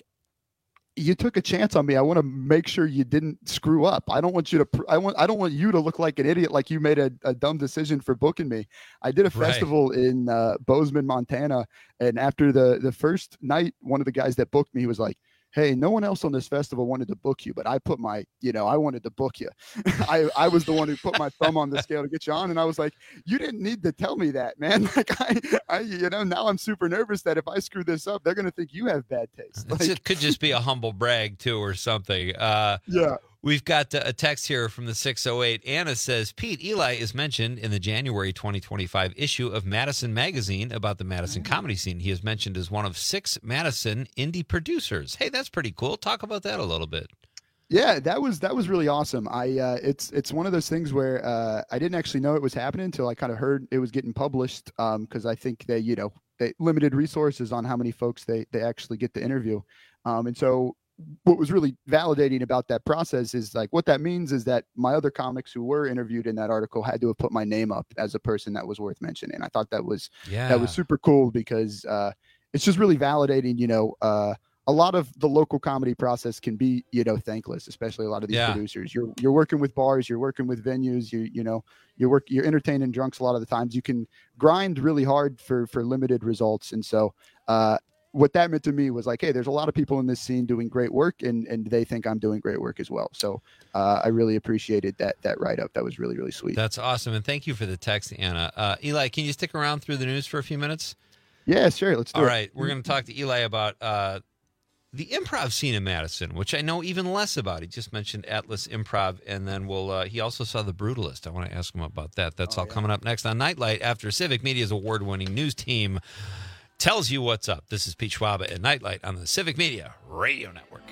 you took a chance on me. I want to make sure you didn't screw up. I don't want you to, pr- I want, I don't want you to look like an idiot, like you made a, a dumb decision for booking me. I did a Right. festival in uh, Bozeman, Montana. And after the, the first night, one of the guys that booked me, he was like, "Hey, no one else on this festival wanted to book you, but I put my, you know, I wanted to book you. I, I was the one who put my thumb on the scale to get you on." And I was like, "You didn't need to tell me that, man." Like I, I, you know, now I'm super nervous that if I screw this up, they're going to think you have bad taste. Like, It could just be a humble brag too, or something. Uh, yeah. We've got a text here from the six oh eight. Anna says, "Pete, Eli is mentioned in the January twenty twenty-five issue of Madison Magazine about the Madison comedy scene. He is mentioned as one of six Madison indie producers." Hey, that's pretty cool. Talk about that a little bit. Yeah, that was that was really awesome. I uh, it's it's one of those things where uh, I didn't actually know it was happening until I kind of heard it was getting published, because I think they you know they limited resources on how many folks they they actually get to interview, um, and so what was really validating about that process is like what that means is that my other comics who were interviewed in that article had to have put my name up as a person that was worth mentioning. I thought that was Yeah. that was super cool because uh, it's just really validating. You know. Uh, A lot of the local comedy process can be, you know, thankless, especially a lot of these Yeah. producers. You're you're working with bars, you're working with venues, you you know, you're work you're entertaining drunks a lot of the times. You can grind really hard for for limited results. And so uh what that meant to me was like, hey, there's a lot of people in this scene doing great work, and and they think I'm doing great work as well. So uh I really appreciated that that write up. That was really, really sweet. That's awesome. And thank you for the text, Anna. Uh, Eli, can you stick around through the news for a few minutes? Yeah, sure. Let's do All it. right. We're going to talk to Eli about uh, the improv scene in Madison, which I know even less about. He just mentioned Atlas Improv, and then we'll. Uh, he also saw The Brutalist. I want to ask him about that. That's all coming up next on Nightlight after Civic Media's award-winning news team tells you what's up. This is Pete Schwaba at Nightlight on the Civic Media Radio Network.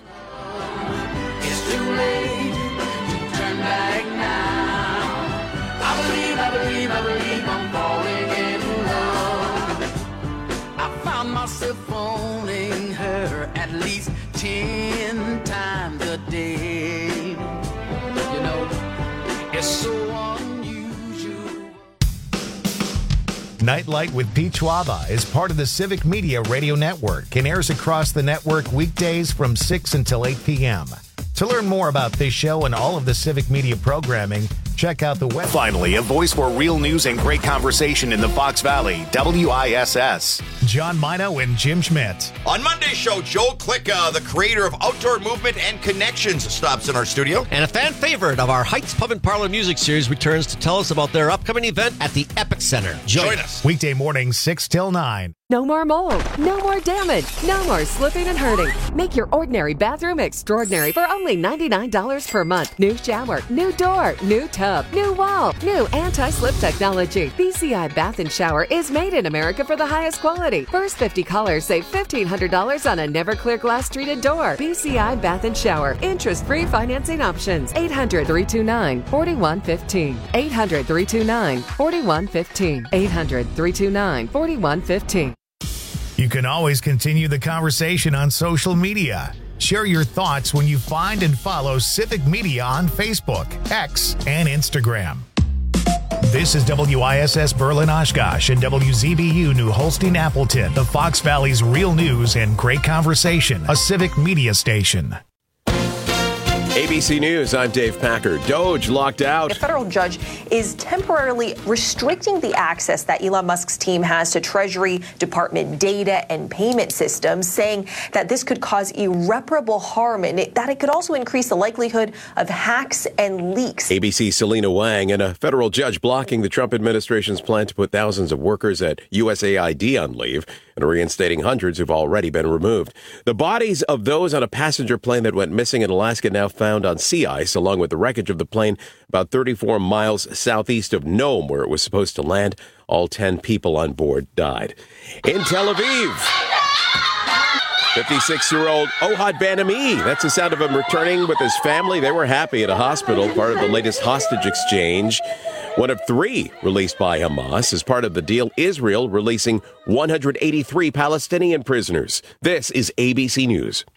It's too late to turn back now. I believe, I believe, I believe I'm falling in love. I found myself phoning her at least ten times a day. You know, it's so unusual. Nightlight with Pete Schwaba is part of the Civic Media Radio Network and airs across the network weekdays from six until eight p.m. To learn more about this show and all of the Civic Media programming, check out the web. Finally, a voice for real news and great conversation in the Fox Valley, W I S S. John Mino and Jim Schmidt. On Monday's show, Joel Klicka, the creator of Outdoor Movement and Connections, stops in our studio. And a fan favorite of our Heights Pub and Parlor music series returns to tell us about their upcoming event at the Epic Center. Join, Join us. us. Weekday mornings, six till nine. No more mold, no more damage, no more slipping and hurting. Make your ordinary bathroom extraordinary for only ninety-nine dollars per month. New shower, new door, new tub, new wall, new anti-slip technology. B C I Bath and Shower is made in America for the highest quality. First fifty callers save fifteen hundred dollars on a never clear glass treated door. B C I Bath and Shower. Interest-free financing options. eight hundred, three two nine, four one one five. eight hundred, three two nine, four one one five. eight hundred, three two nine, four one one five. You can always continue the conversation on social media. Share your thoughts when you find and follow Civic Media on Facebook, X, and Instagram. This is W I S S Berlin Oshkosh and W Z B U New Holstein Appleton, the Fox Valley's real news and great conversation, a Civic Media station. A B C News, I'm Dave Packer. Doge locked out. A federal judge is temporarily restricting the access that Elon Musk's team has to Treasury Department data and payment systems, saying that this could cause irreparable harm and it, that it could also increase the likelihood of hacks and leaks. A B C's Selena Wang and a federal judge blocking the Trump administration's plan to put thousands of workers at U S A I D on leave and reinstating hundreds who've already been removed. The bodies of those on a passenger plane that went missing in Alaska now found on sea ice, along with the wreckage of the plane about thirty-four miles southeast of Nome, where it was supposed to land. All ten people on board died. In Tel Aviv, fifty-six-year-old Ohad Ben-Ami. That's the sound of him returning with his family. They were happy at a hospital, part of the latest hostage exchange. One of three released by Hamas as part of the deal, Israel releasing one hundred eighty-three Palestinian prisoners. This is A B C News.